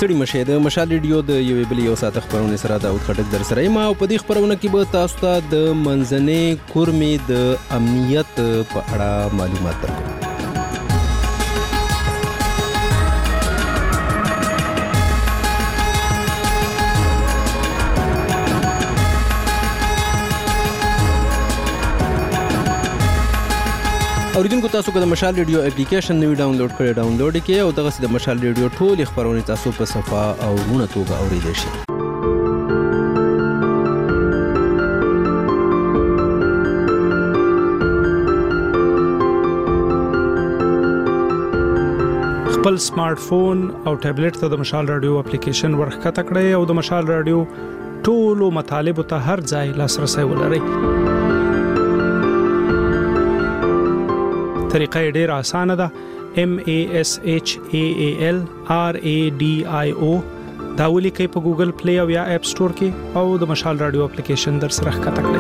ستړي مشه د مشال ریډیو د یوې بلې یو ساعت خبرونه سره داود خټک در سره یم او په دې خبرونه کې به تاسو ته د منځنۍ کورمې د امنیت په اړه معلومات درکړو. اوریدونکو تاسو که د مشال ریډیو اپلیکیشن نوی ډاونلوډ کړئ او دغه د مشال ریډیو ټول خبرونه تاسو په صفه او غونه توګه اوریدئ شئ. خپل سمارټ فون او ټابلیټ ته د مشال رادیو اپلیکیشن ورخکته کړئ او د مشال رادیو ټولو مطالبه ته هر ځای لاسرسي ولرئ. طریقه ډیر اسانه ده. MASHALRADIO دا ولیکئ په ګوګل پلی او یا اپ سٹور کې او د مشال رادیو اپلیکیشن در سره ښکته کړئ.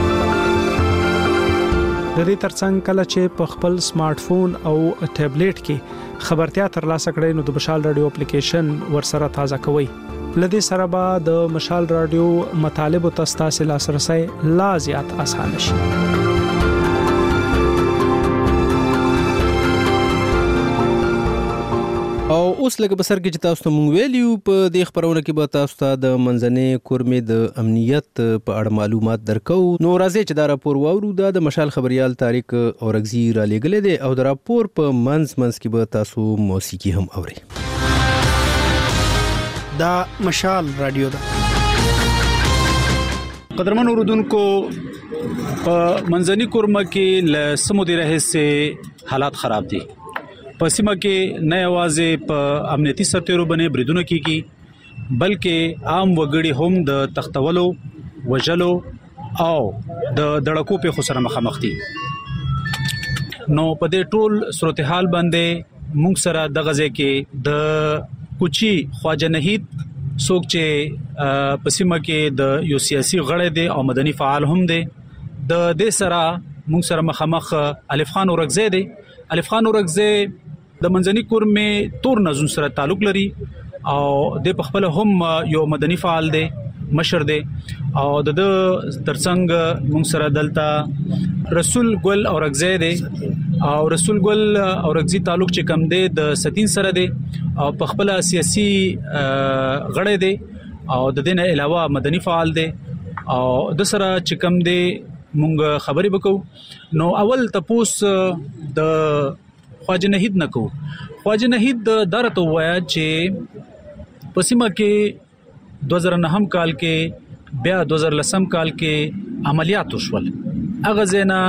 د دې ترڅنګ کله چې په خپل سمارټ فون او ټابلیټ کې خبرتیا ترلاسه کړئ نو د مشال رادیو اپلیکیشن ورسره تازه کوئ. لدې سره به د مشال رادیو مطالبه تاسو لاسرسي لا زیات اسانه شي. او اوس لکه بسر کې چې تاسو ته مونږ ویلیو په دې خبرونه کې به تاسو ته د منځنۍ کورمې د امنیت په اړه معلومات درکو. نو راځي چې دا راپور واورو. دا د مشال خبريال طارق اورغزي را لېږلې دی او د راپور په منځ کې به تاسو موسیقي هم اورئ. دا مشال رادیو ده. قدرمن اوردونکو په منځنۍ کورمه کې له سمودي راهسه حالات خراب دي. په سیمه کې نه یوازې په امنیتي سرتیرو باندې بریدونه کیږي بلکې عام وګړي هم د تختولو وجلو او د دړکو په خسر مخامخ دي. نو په دې ټول صورتحال باندې موږ سره د غزه کې د کوچی خواجه نهید څوک چې په سیمه کې د یو سیاسي غړی دی او مدني فعال هم دی. د دې سره موږ سره مخامخ الف خان اورغزی دی. الف خان اورغزی د منځنۍ کورمې تور نظم سره تعلق لري او د خپل هم یو مدني فعال دی، مشر دی او د ترڅنګ موږ سره دلته رسول ګل اورغزی دی او رسول ګل اورغزی تعلق چې کم دی د ستین سره دی او په خپل سیاسي غړی دی او د دې نه علاوه مدني فعال دی او د سره چې کم دی مونږ خبرې وکړو. نو اول تپوس د خواجه نهید نکو. خواجه نهید درته وایا چې پسیمه کې 2009 کال کې بیا 2010 کال کې عملیات وشول. اغه زینا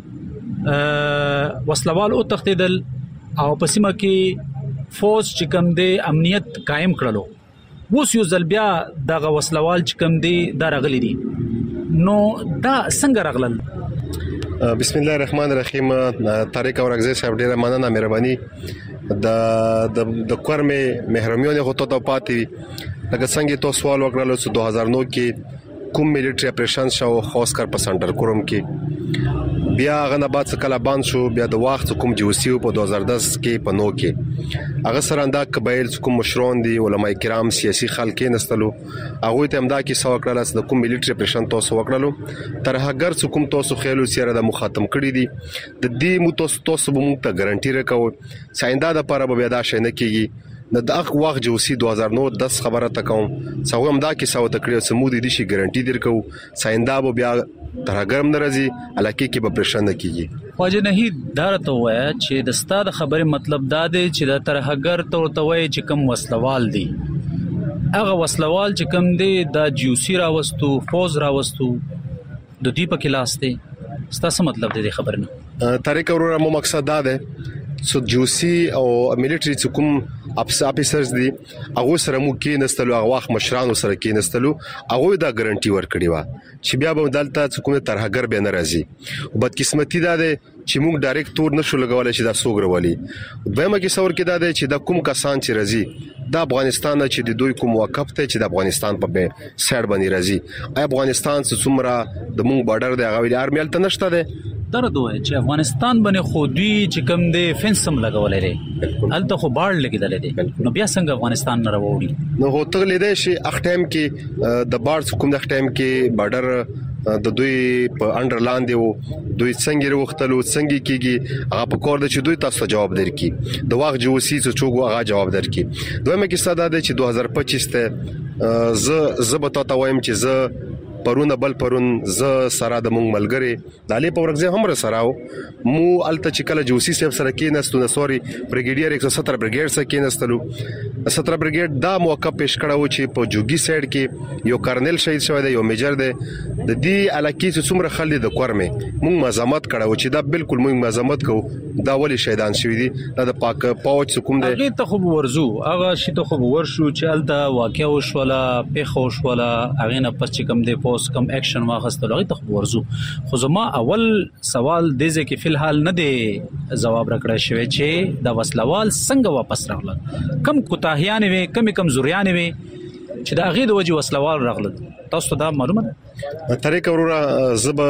وسلوال او تختیدل او پسیمه کې فوج چې کم دی امنیت قائم کړلو. ووس یو ځل بیا دغه وسلوال چې کم دی دا رغلی دي. نو دا څنګه رغلل؟ بسم الله الرحمن الرحیم. طارق اورغزی صاحب ډیره مننه مهرباني. د کورمې محرمیونه غوته د پاتې لکه څنګه تو سوال وکړل چې 2009 کې کوم ملټری اپریشن شو خاص کر په سنټر کوروم کې بیا غنه بعد کله باند شو بیا د وخت کوم جوسیو په 2010 کې په نو کې هغه سره انده قبایل کوم مشرون دي علماء کرام سیاسي خلک نستلو هغه ته امدا کې سو کړل چې د کوم ملټری اپریشن تاسو وکړلو تر هغه کوم تاسو خیالو سره د مخاطم کړی دي د دې مو تاسو به موږ ته ګارانټي راکو ساينده د لپاره به دا شي نه کیږي د دغه وخت جوسي 2009 خبره تکوم څو امدا کې سو تکړه سمودي دي شي ګارانټي درکو ساينده به بیا ترګرم ناراضي الکه کې به پرشن کیږي. خواجه نهید دارته وای چې د ستاد خبره مطلب دا دی چې د ترهګر تورته وای چې کم وسلوال دي هغه وسلوال چې کم دي د جوسي راوستو فوز راوستو د دې په کلاس دي ستاسو مطلب دی خبرنه طریق اورو مو مقصد دا دی سو جوسي او ملټری چې کوم افیسرز دي هغه سره مو کې نستلو هغه وخت مشرانو سره کې نستلو هغه دا ګارانټي ورکړي و چې بیا به دلته کوم ترهګر به ناراضي او بد قسمتي ده چې موږ ډایرکټ تور نشو لګولای چې دا سوګروالي دویمه کې څور کې ده چې دا کوم کسان چې راځي د افغانستان چې د دوی کوم وقف ته چې د افغانستان په سایډ باندې راځي افغانستان څومره د موږ بارډر دی هغه ارمیل ته نشته ده درته وایي چې افغانستان باندې خو دوی چې کوم دی فنس هم لګولی دی هلته خو باړ لګېدلی دی نو بیا څنګه افغانستان نه راوړي نو هو ته لیدای شي اخ ټایم کې د باړ کوم د ټایم کې بارډر د دوی په انډر لاندې وو دوی څنګه وروختلو څنګه کیږي هغه په کور د چې دوی تاسو جواب درکې د واغ جوسي څه چوغو هغه جواب درکې دویمه کې ساده ده چې 2025 ته زه به تاسو وایم چې زه پرون ز سره د مونږ ملګری د علي په ورغزه هم سره مو الته چې کله جوسي صاحب سره کې نستو نسوري بریګیډیر 117 بریګیډ سره کې نستلو 17 بریګیډ دا موقع پیش کړو چې په جوګي سایډ کې یو کرنل شهید شوی دی یو میجر دی د دې علاقې چې څومره خلک د کورمه مونږ مزامت کړو چې دا بالکل مونږ مزامت کوو دا ولی شهیدان شوی دي دا د پاک پاوچ کوم دی هغه ته خو ورزو هغه شي ته خو ورشو چې الته واقع وشولا پیښ وشولا هغه نه پس چې کوم دی پوس کم اکشن واخستل هغه ته ورزو خو زما اول سوال دې چې په الحال نه دی جواب راکړی شوی چې د وسلوال څنګه واپس راغله کم کوتاهیان وي کم زوریان وي چې د هغه د وجه وسلوال راغله تاسو ته دا معلومه ده طریق ورورا زب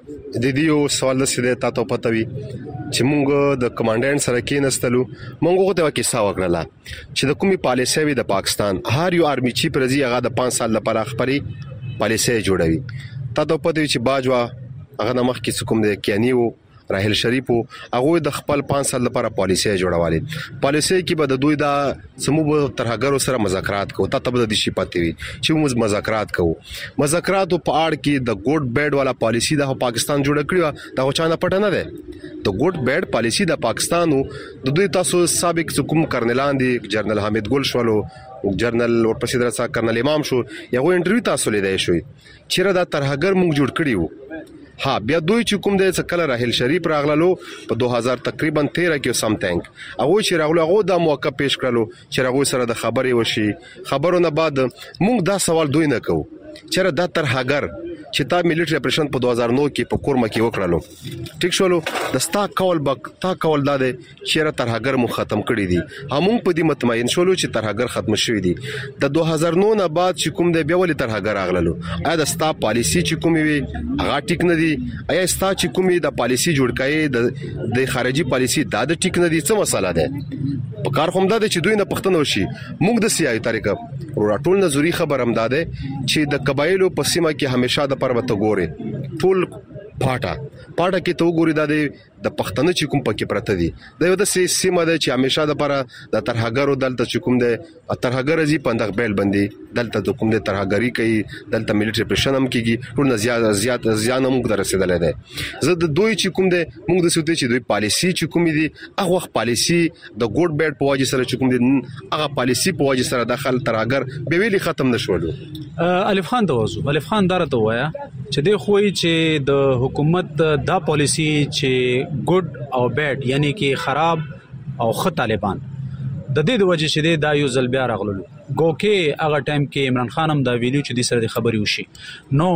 د دې سوال نسیده تاسو پته وي چې مونږ د کمانډنټ سره کې نستلو مونږ ته کیسه وکړه چې د کومي پالیسي وي د پاکستان هر یو آرمي چیف رضی هغه د 5 سال لپاره خبري پالیسي جوړوي تاسو پته وي چې باجوا هغه نمخ کې کوم د کیانیو راهل شریف هغه د خپل 5 سال لپاره پالیسي جوړوالي پالیسي کې به د دوی دا سمو ترهګرو سره مذاکرات کوو ته به د شي پاتې وي چې موږ مذاکرات کوو مذاکرات په اړه کې د ګوډ بیډ والا پالیسي د پاکستان جوړ کړی دا چانه پټ نه ده د ګوډ بیډ پالیسي د پاکستانو د دوی تاسو سابق حکومت کرنلان دي جنرال حامد ګل شولو جنرال ورپسې درسا کرنل امام شو یو انټرویو تاسو لیدای شوی چیرې دا ترهګر موږ جوړ کړیو ها بیا دوی چې کوم د سکل راهل شریف راغلو په 2000 تقریبا 13 کې سمثینګ هغه چې راغلو هغه د موقع پیش کړلو چې هغه سره د خبرې وشي خبرونه بعد موږ دا سوال دوی نه کوو چیرې دا ترهګر چې تا ملټری اپریشن په 2009 کې په کورما کې وکړلو ټیک شولو د ستا کول دا ده چې ترهګر مو ختم کړی دي همون په دې مطمئن شولو چې ترهګر ختم شوی دي د 2009 نه بعد چې کوم د بیا ولې ترهګر راغللو ایا د ستا پالیسی چې کومي وي هغه ټیک نه دي ایا ستا چې کومي د پالیسی جوړ کړي د خارجي پالیسی دا د ټیک نه دي څه مسله ده په کار هم دا چې دوی نه پښتنو شي موږ د سیاسي طریقه ټول نظری خبر هم ده چې د قبایلو په سیمه کې همیشه د پربت ګوري ټول پاټه کې تو ګوري د پښتنه چې کوم پکې پرته دي دا یو د سیمه ده چې همیشه د پر د ترهګرو دلته چې کوم ده ترهګر زی پندغ بیل باندې دلته کوم ده ترهګری کوي دلته ملټری اپریشن هم کیږي ټول زیات هم موږ درسېدل ده زه د دوی چې کوم ده موږ د سوتې چې دوی پالیسی چې کوم دي هغه وخت پالیسی د ګوډ بیډ په وجه سره چې کوم دي هغه پالیسی په وجه سره داخل ترهګر به ویلي ختم نشولو الف خان توازو الف خان درته وایا چې د خوې چې د حکومت دا پالیسی چې ګډ او بیډ یعنی کې خراب او ښه طالبان د دې د وجه چې دا یو ځل بیا راغلل ګوکې هغه ټایم کې عمران خان هم دا ویلو چې د سره د خبري وشي نو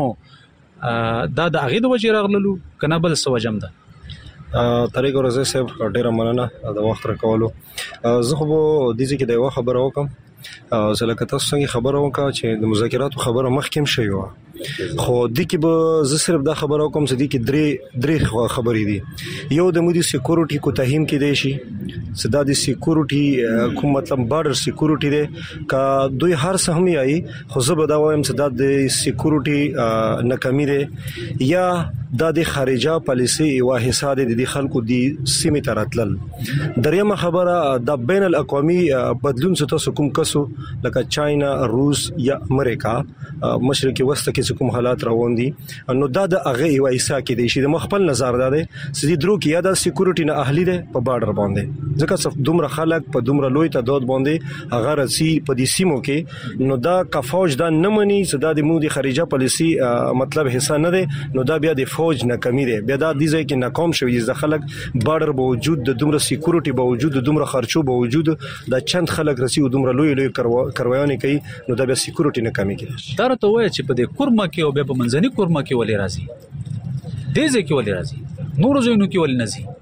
دا د هغه د وجه راغلل کنه بل څه وجم ده طریق ورزه صاحب ډیره مننه د وخت راکولو زه خو د دې کې د یو خبره وکم زه لکه تاسو څنګه خبره وکړه چې د مذاکراتو خبره مخکې شوی و خو د کې به زه صرف دا خبره وکم چې د کې درې خبرې دي یو د مودي سکیورټي کو تهیم کې دی شي صدا د سکیورټي کوم مطلب بارډر سکیورټي دی کا دوی هر څه هم یي خو زه به دا وایم چې دا د سکیورټي ناکامي دی یا د خارجه پالیسي او حساب د خلکو د سیمه تراتل دریمه خبره د بین الاقوامي بدلون څه تاسو کوم کسو لکه چاینا روس یا امریکا مشرقي وسط کې کوم حالات روان دي نو دا د هغه یو ایسا کې دي چې د مخبل نظر ده چې درو کې یا د سکیورټي نه اهلي ده په بارډر باندې ځکه دومره خلک په دومره لوی تعداد باندې هغه رسي په دې سیمو کې نو دا کفوج دا نه مني چې دا د مودي خارجه پالیسي مطلب حصہ نه ده نو دا بیا د فوج نه کمی ده بیا دا د ځای کې ناکام شوی د خلک بارډر باوجود د دومره سکیورټي باوجود د دومره خرچو باوجود د چند خلک رسي او دومره لوی کاروایونه کوي نو دا بیا سکیورټي نه کمی کیږي دا ته وایي چې په دې کورما کې او په منځني کورما کې ولې راځي دې ځکه ولې راځي نور ځینو کې ولې نزي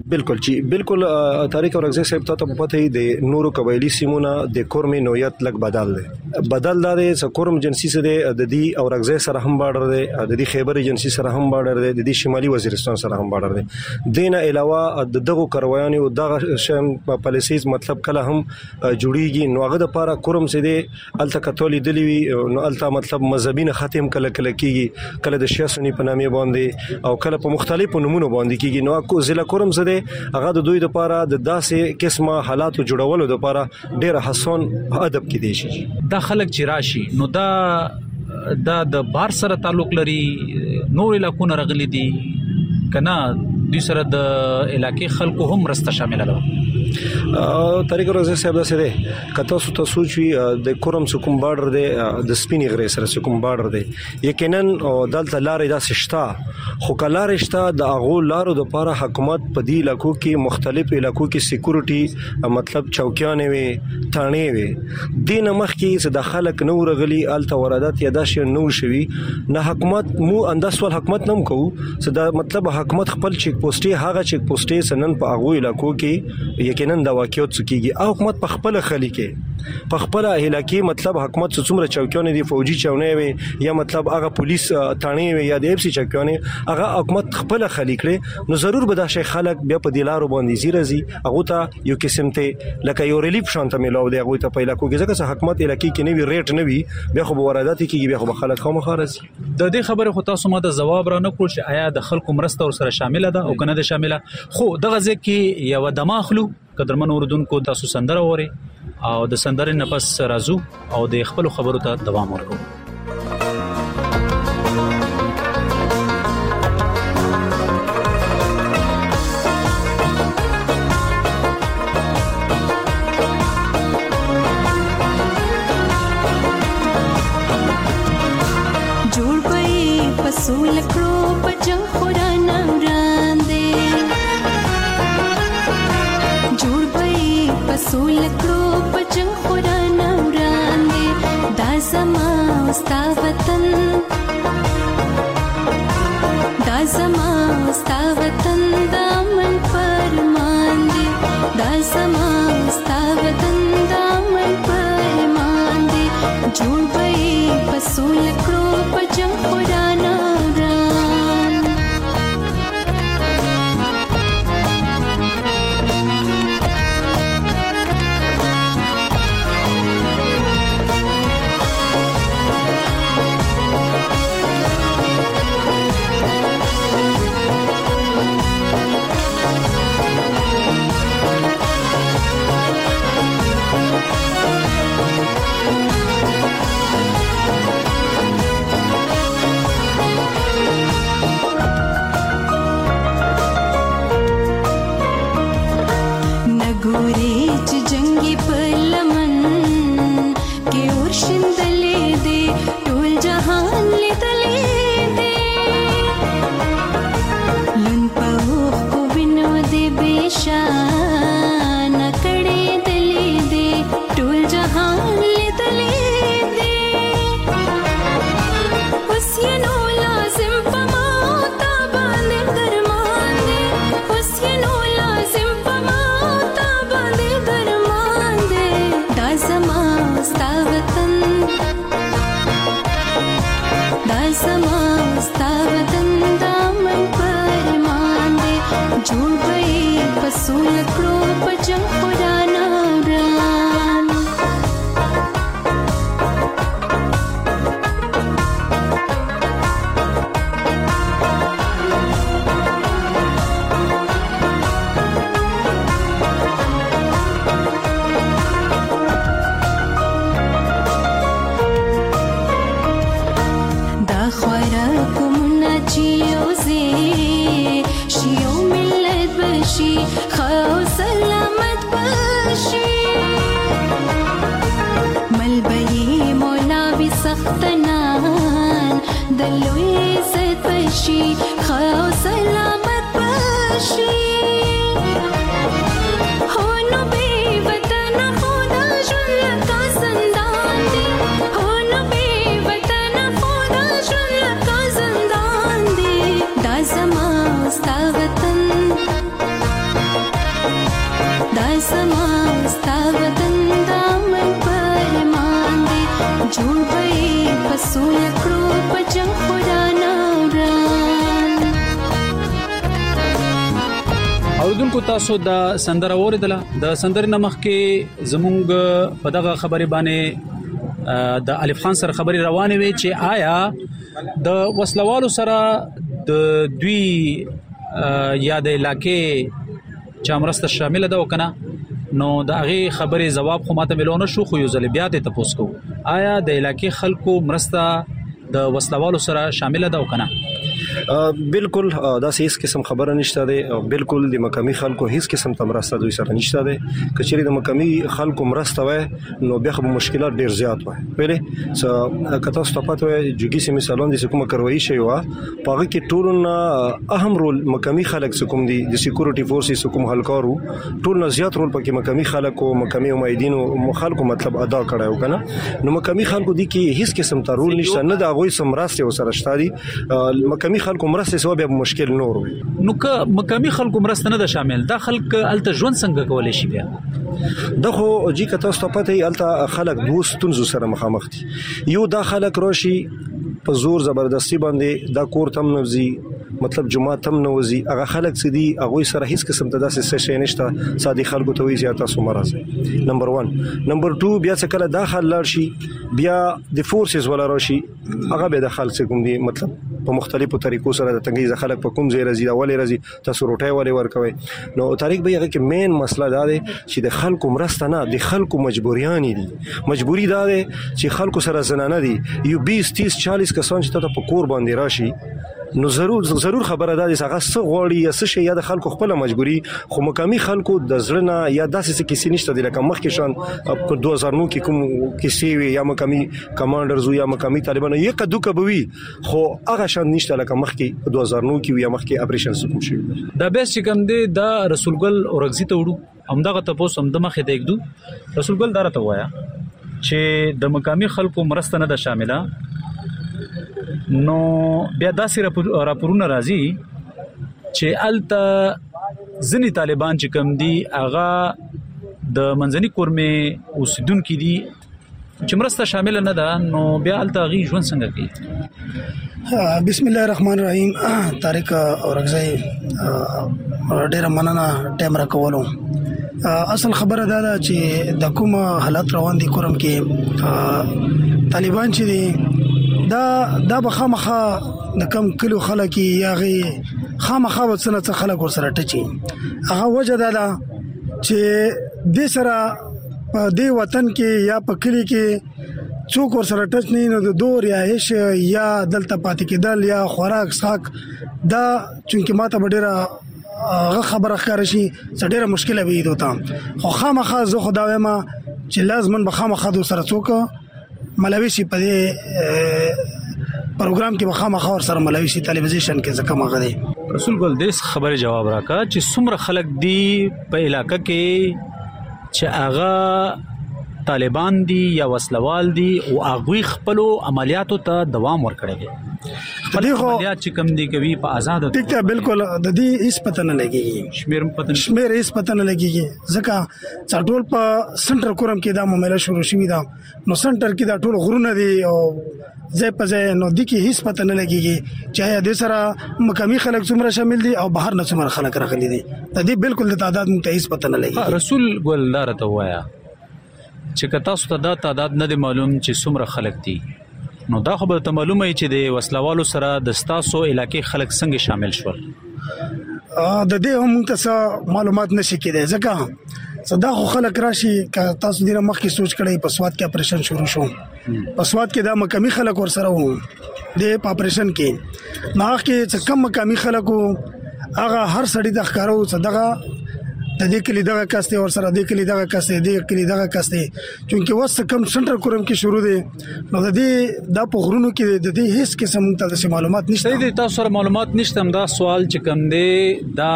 بالکل چې بالکل طارق اورغزی صاحب ته پته د نورو قبایلی سیمونه د کورمې نوعیت لګ بدل دی چې کورم جنسي سره د دې اورغزی سره هم بارډر دی د دې خیبر جنسي سره هم بارډر دی د دې شمالي وزیرستان سره هم بارډر دی دینه علاوه د دغه کرویان او دغه شم پالیسیز مطلب کله هم جوړیږي نو هغه د لپاره کورم سره د الته کاتولی دلی نو الته مطلب مذهبي ختم کله کیږي کله د شیعه سنی په نامه باندې او کله په مختلفو نمونه باندې کیږي نو کو ضلع کورم سره هغه د دوی لپاره د داسې قسمه حالاتو جوړولو لپاره ډېر حسن ادب کې دي شي دا خلک چې راشي نو دا د بار سره تعلق لري نور علاقو نه رغلي دي کنا دوی سره د علاقې خلکو هم رسته شامل ده طارق اورغزی صاحب دا سره کته سو سوچي د کورم سکم بارډر دی د سپینی غری سره سکم بارډر دی یقینا دلته لارې دا سشتا خو کلارې شتا د اغو لارو د لپاره حکومت په دی علاقو کې مختلف علاقو کې سکیورټي مطلب چوکیانې وي ثانې وي دین مخ کې د خلک نو رغلي الته ورادات یا داش نو شوي نه حکومت مو انداسول حکومت نم کو صدا مطلب حکومت خپل چیک پوسټي هغه چیک پوسټي سنن په اغو علاقو کې یقینا د واقعیت څخه او حکومت په خپل خلی کې په خپل هلاکی مطلب حکومت څومره چوکیونه دي فوجي چونه وي یا مطلب هغه پولیس ثانې وي یا د اف سي چوکیونه هغه حکومت خپل خلی کړي نو ضرور به دا شي خلک بیا په دلارو باندې زیرزي هغه ته یو قسم ته لکه یو ریلیف شانته ملو دی هغه ته پیدا کوي ځکه حکومت هلاکی کې نه وی ریټ نه وي بیا خو ورادات کېږي بیا خو خلک خامہ خارسي د دې خبره خو تاسو ما د جواب را نه کول چې آیا د خلکو مرسته ور سره شامل ده او کنه ده شامله خو دغه ځکه یو دماغلو قدرمن اوردونکو تاسو سندره وره او د سندرې نه پس راځو او د خپل خبرو ته دوام ورکوو پسول کړو په جنگ قران وړاندې جوړ به پسول کړو په جنگ قران وړاندې دا زما ستا وطن دا زما ستا وطن دا من فرمان دی دا زما ستا وطن دا من فرمان دی جوړ به پسول کړو په جنگ قران اوریدونکو تاسو د سندره اوریدله د سندرې نمخ کې زمونږ په دغه خبرې باندې د الف خان سره خبرې روانه وي چې آیا د وسلوالو سره د دوی یا د علاقې چامرسته شامل ده وکنه نو د هغه خبرې جواب خو ماته ملونه شو خو یو ځل بیا ته تاسو کو آیا د علاقې خلکو مرسته د وسلوالو سره شامل ده وکنه بالکل دا هیڅ قسم خبره نشته ده بالکل د مقامی خلکو هیڅ قسم تمرسته دوی سره نشته ده کچېری د مقامی خلکو مرسته وای نو بیا خو مشکلات ډیر زیات وای ویلې څه کته ستپات وای جوګي سیمه سالون د کومه کاروایی شي وا پاغه کې ټول اهم رول مقامی خلک کوم دي د سکیورټي فورسز کوم هلکارو ټول نه زیات رول پکې مقامی خلکو مقامی امیدین او خلکو مطلب ادا کړو کنه نو مقامی خلکو دي کې هیڅ قسم ته رول نشته نه دا غوي سمراسته وسره شتاري مقامی خلکو مرسته سو به مشکل نور وي نو که مقامی خلکو مرسته نه ده شامل دا خلک الته ژوند څنګه کولای شي بیا دغه جی کته ستپته الته خلک دوستون سره مخامخ دي یو دا خلک راشي په زور زبردستی باندې دا کور تم نوزي مطلب جمعه تم نوزي هغه خلک چې دي هغه سره هیڅ قسم ته داسې شي نشته ساده خلکو ته وی زیاته سو مرزه نمبر 1 نمبر 2 بیا څه کله داخل لار شي بیا د فورسز ولا راشي هغه به د خلک کوم دي مطلب په مختلفو طریقو سره د تنګي خلک په کوم ځای راځي دا ولې راځي تاسو روټي ولې ورکوي نو طریق به هغه کې مین مسله دا ده چې د خلکو مرسته نه د خلکو مجبوریان دي مجبوری دا ده چې خلکو سره زنانه دي یو 20 30 40 کسان چې ته په کور باندې راشي نو ضرور خبره ده چې هغه څه غوړي یا څه شي یا د خلکو خپل مجبوری خو مقامی خلکو د زړه یا داسې کیسې نشته د لکه مخکې شان په 2009 کې کوم کیسې وي یا مقامی کمانډرز یا مقامی طالبان یو کدو کبوي خو هغه شان نشته لکه مخکې په 2009 کې یا مخکې اپریشن کوم شي دا به چې کوم دی دا رسول ګل اورغزي ته وړو همدغه تاسو هم د مخې ته یکدو رسول ګل دارته وایا چې د مقامی خلکو مرسته نه ده شامله نو بیا داسې راپورونه راځي چې الته ځنی طالبان چې کم دي هغه د منځني کورمه اوسیدونکو دي چې مرسته شامل نه ده نو بیا الته غي ژوند څنګه کوي بسم الله الرحمن الرحیم طارق اورغزی ډیر مننه ټیم راکولو اصل خبره دا چې د کوم حالت روان دي کورم کې طالبان چې دي دا بخامخه د کم کلو خلک یا غي خامخه وسنه څخه خلک ور سره ټچي هغه وجه دا چې د سره په دې وطن کې یا په کلی کې څوک ور سره ټچ نه نو د دور یا هیڅ یا دلته پاتې کېدل یا خوراک ساک دا چونکه ماته ډیره هغه خبره ښکار شي ډیره مشکله وي دوته خو خامخه زه خدای ما چې لازم بخامخه دو سره څوک ملوي په دې پروګرام کې بخامخه ور سره ملوي ټلویزیون کې ځکه ماغه دي رسول ګل دې خبره جواب راکا چې څومره خلک دي په علاقې کې چې هغه طالبان دي یا وسلوال دي او هغه خپل عملیاتو ته دوام ورکړي دي خپل عملیات چې کم دي کوي په آزاد ټیک ته بالکل د دې هیڅ پته نه لګيږي شمیر هیڅ پته نه لګيږي ځکه چټول په سنټر کورم کې دا معاملې شروع شوې ده نو سنټر کې دا ټول غرونه دي او زه په ځای نو د کې هیڅ پته نه لګيږي چې د سره مقامی خلک څومره شامل دي او بهر نه څومره خلک راغلي دي د دې بالکل د تعداد مت هیڅ پته نه لګيږي رسول ګل لارته وایا چې کتا ست دا تعداد نه معلوم چې څومره خلک دي نو دا خو به معلومه چې د وسلوالو سره د ستاسو علاقې خلک څنګه شامل شول د دې هم تاسو معلومات نشي کېدای ځکه صدا خو خلک راشي که تاسو ډیره مخکې سوچ کړئ په سواد کې اپریشن شروع شو په سواد کې دا مقامی خلک ور سره وو د اپریشن کې نو هغه کم مقامی خلکو هغه هر سړی د ښکارو صدقه د دې کلی دغه کاسته ور سره د کلی دغه کاسته د کلی دغه کاسته چونکه وس کم سنټر کورم کې شروع دي نو د دې د پغرونو کې د دې هیڅ قسم ته معلومات نشته د تاسو سره معلومات نشته دا سوال چې کوم دی دا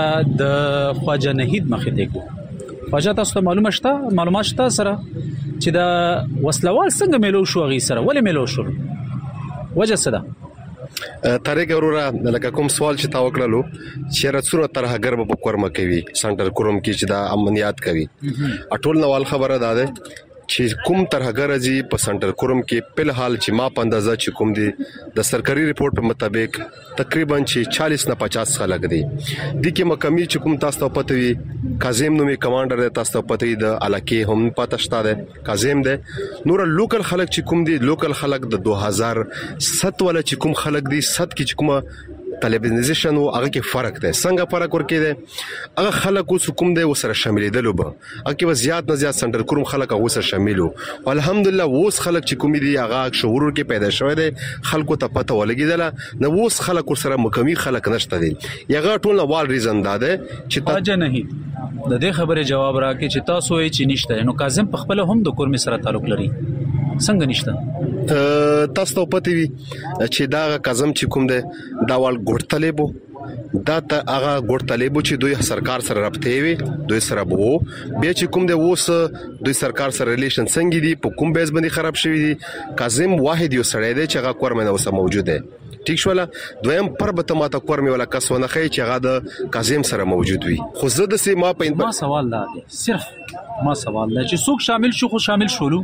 د خواجه نهید مخې دی کو خواجه تاسو معلومات شته سره چې دا وسلوال څنګه ملو شو غي سره ولې ملو شو وجه څه ده طارق اورورا لکه کوم سوال چې تا وکړلو چې رڅوره طرح ګرب په کورمه کوي سنټر کوروم کې چې دا امنیت کوي اټول نوال خبره ده چې کوم ترهګر راځي په سنټر کورم کې په حال چې ما په اندازه چې کوم دي د سرکاري ریپورت په مطابق تقریبا چې 40 نه 50 خلک دي د کې مکمل چې کوم تاسو ته پته وي کاظم نومي کمانډر تاسو ته پته وي د علاقې هم پته شته ده کاظم ده نور لوکل خلک چې کوم دي لوکل خلک د 2007 ولا چې کوم خلک دي 7 کې چې کومه طالبانیزیشن او هغه کې فرق ده څنګه فرق ورکې ده هغه خلک اوس کوم دی وسره شاملېدل وب هغه کې زیات نه زیات سنټر کوم خلک هغه سره شاملو الحمدلله اوس خلک چې کوم دي هغه شعور کې پیدا شوی دی خلکو ته پته ولګیدله نو اوس خلک سره مکمل خلک نشته دي یغه ټول وال ریزن ده چې تاجه نه د دې خبره جواب راکې چې تاسو یې چې نشته نو کاظم په خپل هم د کورم سره تعلق لري څنګه نشته تاسو ته پته وي چې دا کاظم چې کوم دی دا وال ګورتلېبو دا ته هغه ګورتلېبو چې دوی سرکار سره رابطه وي دوی سره بو بیا چې کوم دی اوس دوی سرکار سره ریلیشن څنګه دي په کوم بیس باندې خراب شوی دي کاظم واحد یو سړی دی چې هغه کورمنه اوسه موجود دی ټیک شولا دویم پر به ماته کورمي ولا کسونه خي چې هغه د کاظم سره موجود وي خو زه د سیما په ما سوال دا صرف ما سوال دا چې څوک شامل شو خو شامل شولو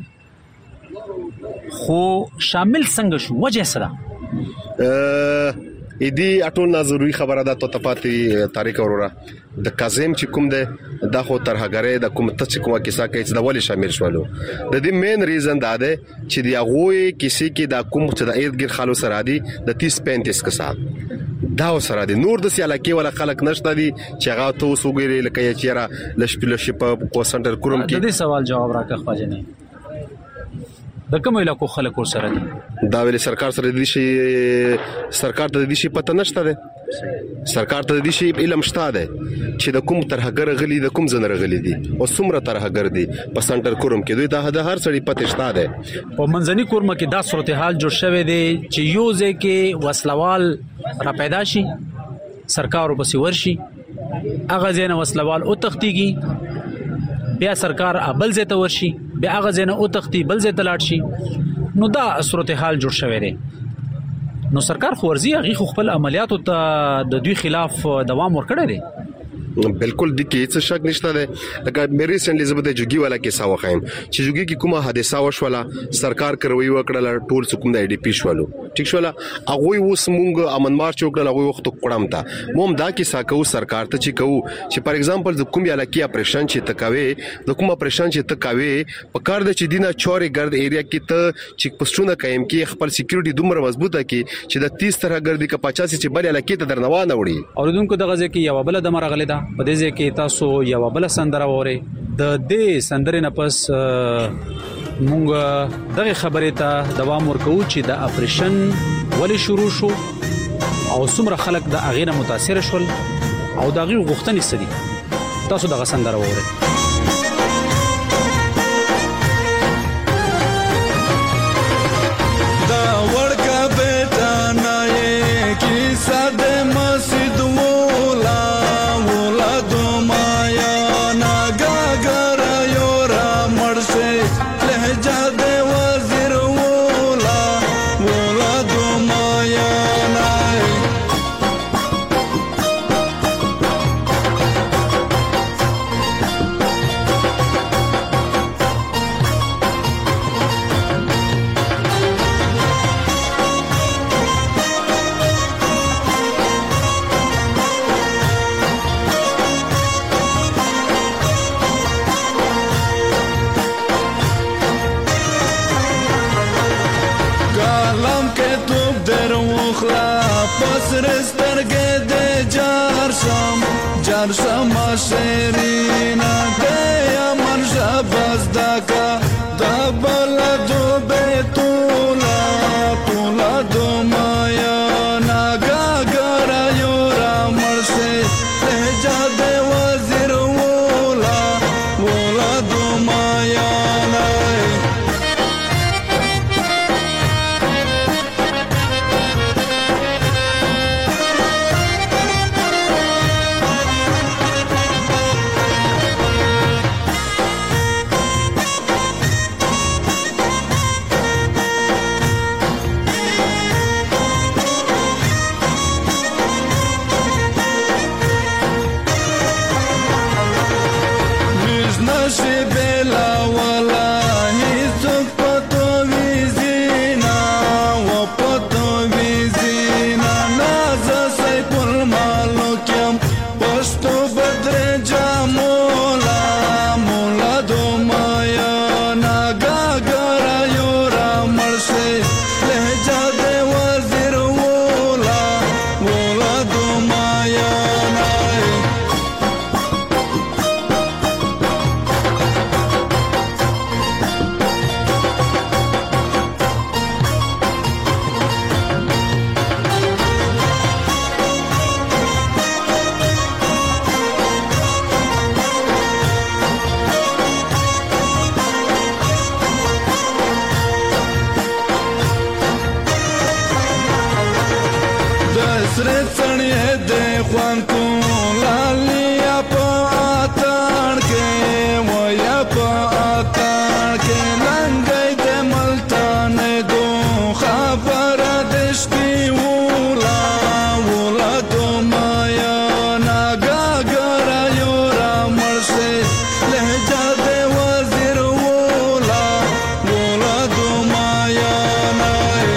خو شامل څنګه شو وجه سره دې اټول نظری خبره ده ته پاتې تاریخ اورورا د کاظم چې کوم ده د خو ترهګره د کوم ته چې کومه کیسه کوي چې د ولې شامل شولو د دې مین ریزن دا ده چې دی هغه کیسې کې د کوم چې د ایرګر خالو سره دي د 30-35 کسان دا سره دي نور د سیاله کې ولا خلک نشته دي چې هغه ته وسوګری لکه چیرې لشپ په سنټر کوم کې د دې سوال جواب راکړه خواجه نه د کوم علاقو خلک ور سره دي دا ویل سرکار سره دي شي سرکار ته دي شي پته نشته ده سرکار ته دي شي علم شته ده چې د کوم ترهګر غلي د کوم زنر غلي دي او څومره ترهګر دي په سنټر کوم کې دوی د هر سړي پته شته ده په منځني کورم کې دا صورتحال جوړ شوی دی چې یو ځکه وسلوال را پیدا شي سرکار وبسي ورشي اغه زین وسلوال او تختيږي بیا سرکار ابل زه ته ورشي بیا هغه زنه او تختی بل زه ته لاړ شي نو دا صورتحال جوړ شوی دی نو سرکار خورزي هغه خپل عملیاتو ته د دوی خلاف دوام ورکړی دی بالکل د کې څه شک نشته ده لکه مې ریسنټلی زبده جوګي والا کې ساو خایم چې جوګي کې کومه حادثه وشوله سرکار کروي وکړه ټول څوک د IDP شولو ټیک شولا هغه اوس مونږ امن مارچ وکړه هغه وخت کړم تا موم دا کې ساکو سرکار ته چې کو چې فار ایگزامپل د کوم یاله کې اپریشن چې تکاوي د کوم اپریشن چې تکاوي په کار د چې دینه چوري ګرد ایریا کې ته چې پښتون قائم کې خپل سکیورټي دومره مضبوطه کې چې د 30 طرح ګرځي ک 50 چې بل یاله کې ته درنوانه وړي اوریدونکو دغه ځکه یو بل د مرغله ده په دې ځکه تاسو یو بل سندره وره د دې سندره نه پس مونږ دغه خبره ته دوام ورکو چې د اپریشن ولې شروع شو او څومره خلک د اغینه متاثر شول او دغه غوښتنې سدي تاسو دغه سندره وره شما شیرینا دیا من شباز دکا دبلا دو بیتولا تولا دو مایا ناگا گرا یورا مرسی لحجا دے وزیر وولا دو مایا نائی سره څنې دې خوان کو لالیا په اتان کې ویا په اتان کې لنګي دې ملتان دو خبر دې شپې ولا ولا دو مایا ناګا ګرا یو را مرسه لهجه دې وزیر ولا ولا دو مایا نای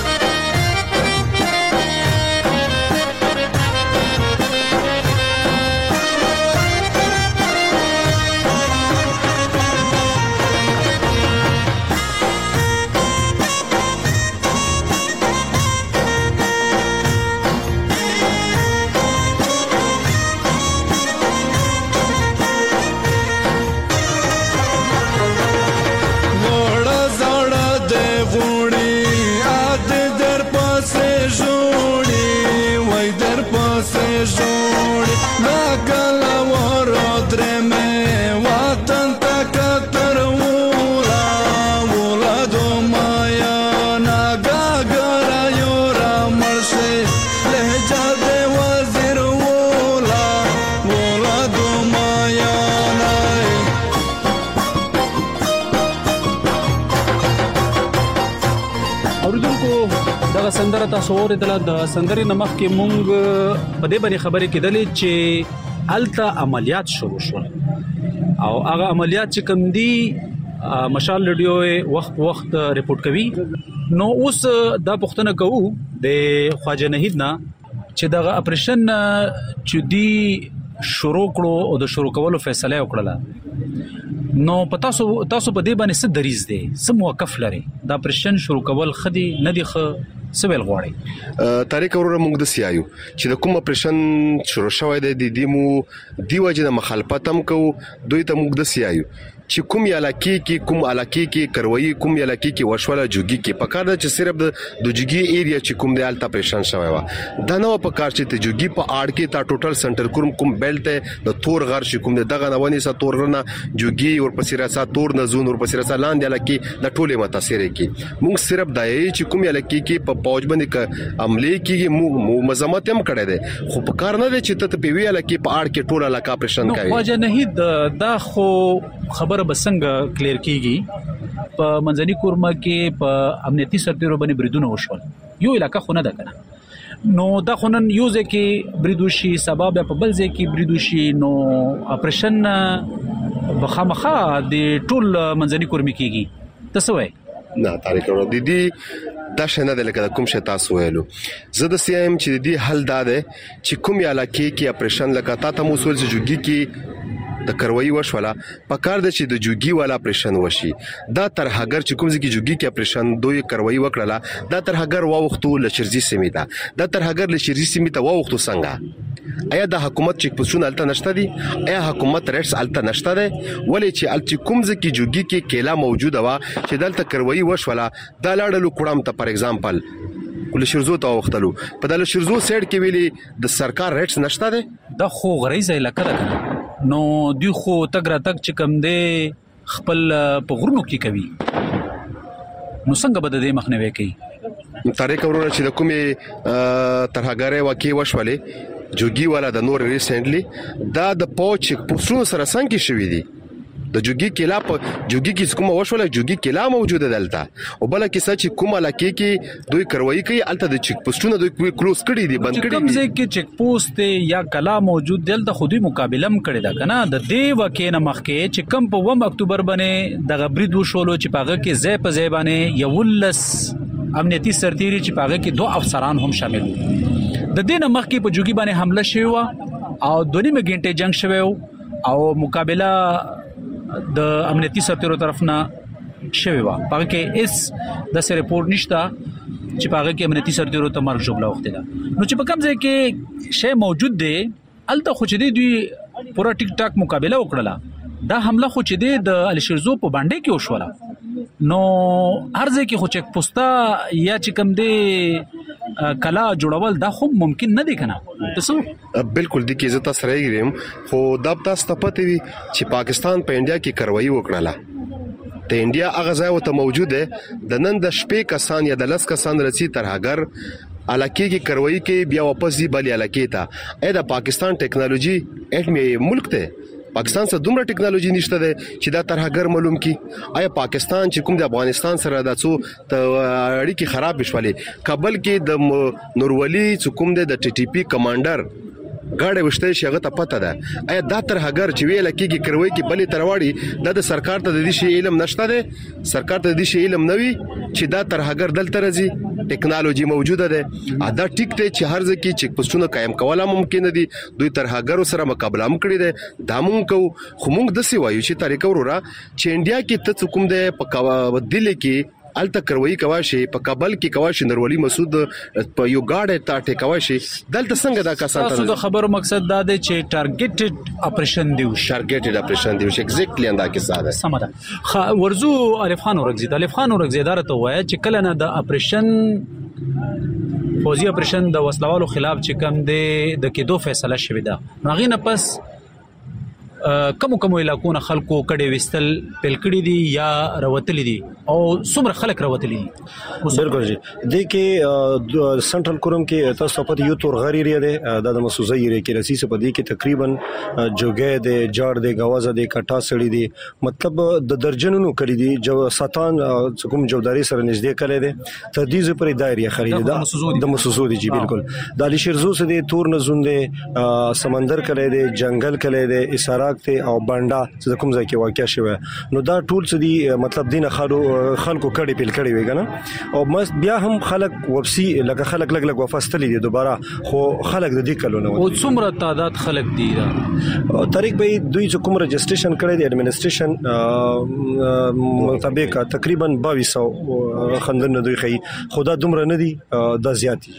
دغه سندره تاسو اوریدله د سندرې نمخ کې مونږ په دې باندې خبرې کېدلې چې الته عملیات شروع شول او هغه عملیات چې کوم دي مشال رادیو وخت ریپورت کوي نو اوس دا پوښتنه کوو د خواجه نهید نه چې دغه اپریشن چې دی شروع کړو او د شروع کولو فیصله وکړه نو تاسو په دې باندې څه دریز دی څه موقف لري دا اپریشن شروع کول خدي نه دی سویل غواړي طریق وروره موږ د سیایو چې د کوم اپریشن شروع شوی دی د دیمو دیوجه مخالفت هم کو دوی ته موږ د سیایو چې کوم علاقې کې کوم علاقې کې کروي کوم علاقې کې وشوله جوګي کې پکار ده چې صرف د جوګي ایریا چې کوم د الټا اپریشن شوی و دا نو پکار چې ته جوګي په اړ کې تا ټوټل سنټر کوم بیلټ د تور غر چې کوم دغه نوونی سره تور غرنه جوګي او پسې راسا تور نزون او پسې راسا لاندې علاقې د ټوله متاثر کی موږ صرف دای چې کوم علاقې کې په پوج باندې عملي کې موږ مزمت هم کړی دی خو پکار نه دی چې ته په وی علاقې په اړ کې ټول علاقې اپریشن کوي خواجه نهید دا خو خبره بسنګ کلیر کیږي په منځني کورما کې په امنیتي سرتیرو باندې بریدونه وشول یو علاقہ خو نه ده کنه نو دا خونن یو ځکه بریدوشي سبب په بل ځکه بریدوشي نو اپریشن بخامخه د ټول منځني کورمي کیږي تاسو وای نه طریق ورو دي دا شنه د لکه کوم شي تاسو ویلو زه د سیم چې دی حل داده چې کوم علاقې کې اپریشن لکه تا ته موصول چې جوګي کې د کروي وشوله پکار د چې د جوګي والا اپریشن وشي دا تر هغه چې کوم ځکه جوګي کې اپریشن دوی کروي وکړه دا تر هغه وختو لشرزي سیمیتا دا تر هغه لشرزي سیمیتا وختو څنګه ایا د حکومت چې پښونه الته نشته دي ایا حکومت ریټس الته نشته ده ولې چې الته کوم ځکه جوګي کې کېلا موجوده وا چې دلته کروي وشوله دا لاړلو کړم ته فار ایگزامپل کله شرزو ته وختلو په دله شرزو سایډ کې ویلي د سرکار ریټس نشته ده دا خو غریزه علاقه ده نو دوی خو تګ را تک چې کم دی خپل په غرونو کې کوي نو څنګه به د دې مخنیوي کوي طریق ورونه چې د کومې ترهګره واقع وشولې جوګي والا د نور ریسنټلی دا د پوچ پوسونو سره څنګه شوې دي د جوګي کلا په جوګي کې کومه وشوله جوګي کلا موجوده دلته او بل کې سچ کومه لکه کې دوی کروي کوي الته د چیک پوسټونو دوی کلوز کړي دي بند کړي دي کوم ځای کې چیک پوسټ یا کلا موجود دلته خودي مقابله هم کړي دا کنه د دې وکینه مخکې چې کم په 1 اکتوبر باندې د غبرید وشولو چې پاغه کې ځای په ځای باندې یولس امنیتي سرتیري چې پاغه کې 2 افسران هم شامل وو د دې نه مخکې په جوګي باندې حمله شوی او 2 غنټه جنگ شوی او مقابله د امنیتي سرتیرو طرف نه شوی و پاره کې اس د سره رپورټ نشته چې پاره کې امنیتي سرتیرو ته مرګ جوړه وخت ده نو چې په کوم ځای کې شی موجود دی الته خو چې دوی پورا ټیک ټاک مقابله وکړه دا حمله خو چې د الشرزو په باندې کې وشوله نو هرځه کې خو چک پوسټا یا چې کوم دی کلا جوړول دا خو ممکن نه دی کنه تاسو بالکل د کی عزت سره یې خو دا تاسو ته پته وي چې پاکستان په انډیا کې کاروایی وکړه د انډیا هغه ځای وته موجود دی د نن د شپې کسان یا د 10 کسان رسی ترهګر علاقې کې کروي کې بیا واپس دی بلی علاقې ته دا پاکستان ټیکنالوژي اټمی ملک ته پاکستان سره دومره ټیکنالوژي نشته ده چې دا ترهګر معلوم کی آیا پاکستان چې کوم د افغانستان سره د څو اړیکې خراب بشولې کابل کې د نورولي چې کوم د ټي ټي پی کمانډر ګاډه وشته شغه ته پته ده آیا دا ترهګر چې ویل کېږي کروي کې بلې ترواړي د سرکار ته د دې شی علم نشته ده سرکار ته د دې شی علم نوي چې دا ترهګر دلته راځي ټیکنالوژي موجوده ده دا ټیک ته چې هر ځکه چې پښتون قائم کوله ممکن دي دوی ترهګر سره مقابله هم کړی ده دا مونږ کو خو مونږ د سی وایو چې طریقه ورورا چې انډیا کې ته کوم ده په دل کې الته کروي کواشي په کابل کې کواشي نرولي مسعود په یو گاډه ټاټه کواشي دلته څنګه دا کسان تاسو د خبرو مقصد دا دی چې ټارګټډ اپریشن دی ایگزیکټلی انده کې ساده سمه ورزو الف خان اورګزي اداره وایي چې کله نه د اپریشن فوزي اپریشن د وسلوالو خلاف چې کم دی د کېدو فیصله شوې ده هغه نه پس کوم علاقونه خلکو کډې وستل پل کړي دي یا راوتلي دي او څومره خلک راوتلي دي بالکل جی د کې سنټرل کورم کې تاسو په یو تور غری لري د مسوزي لري کې رسی په دې کې تقریبا جوګه د جاړ د غوازه د کټا سړی دي مطلب د درجنونو کړي دي جو ساتان کوم جوړداري سره نږدې کړي دي تدیز پر دایره خرید د مسوزو دي جی بالکل د علي شیرزو سره د تور نزون دي سمندر کړي دي جنگل کړي دي اسارا ته او بانډا چې کوم ځای کې واقع شوی نو دا ټول څه دي مطلب دینه خلکو کړي پیل کړي وي کنه او بیا هم خلک وبسي لکه خلک لګ وفاستلې دي دوباره خو خلک د دې کلو نه او څومره تعداد خلک دي طریق به دوی چې کوم رجسټریشن کړي دي اډمنسټریشن مطابق تقریبا 2200 خندن دوی خي خدا دومره نه دي د زیاتی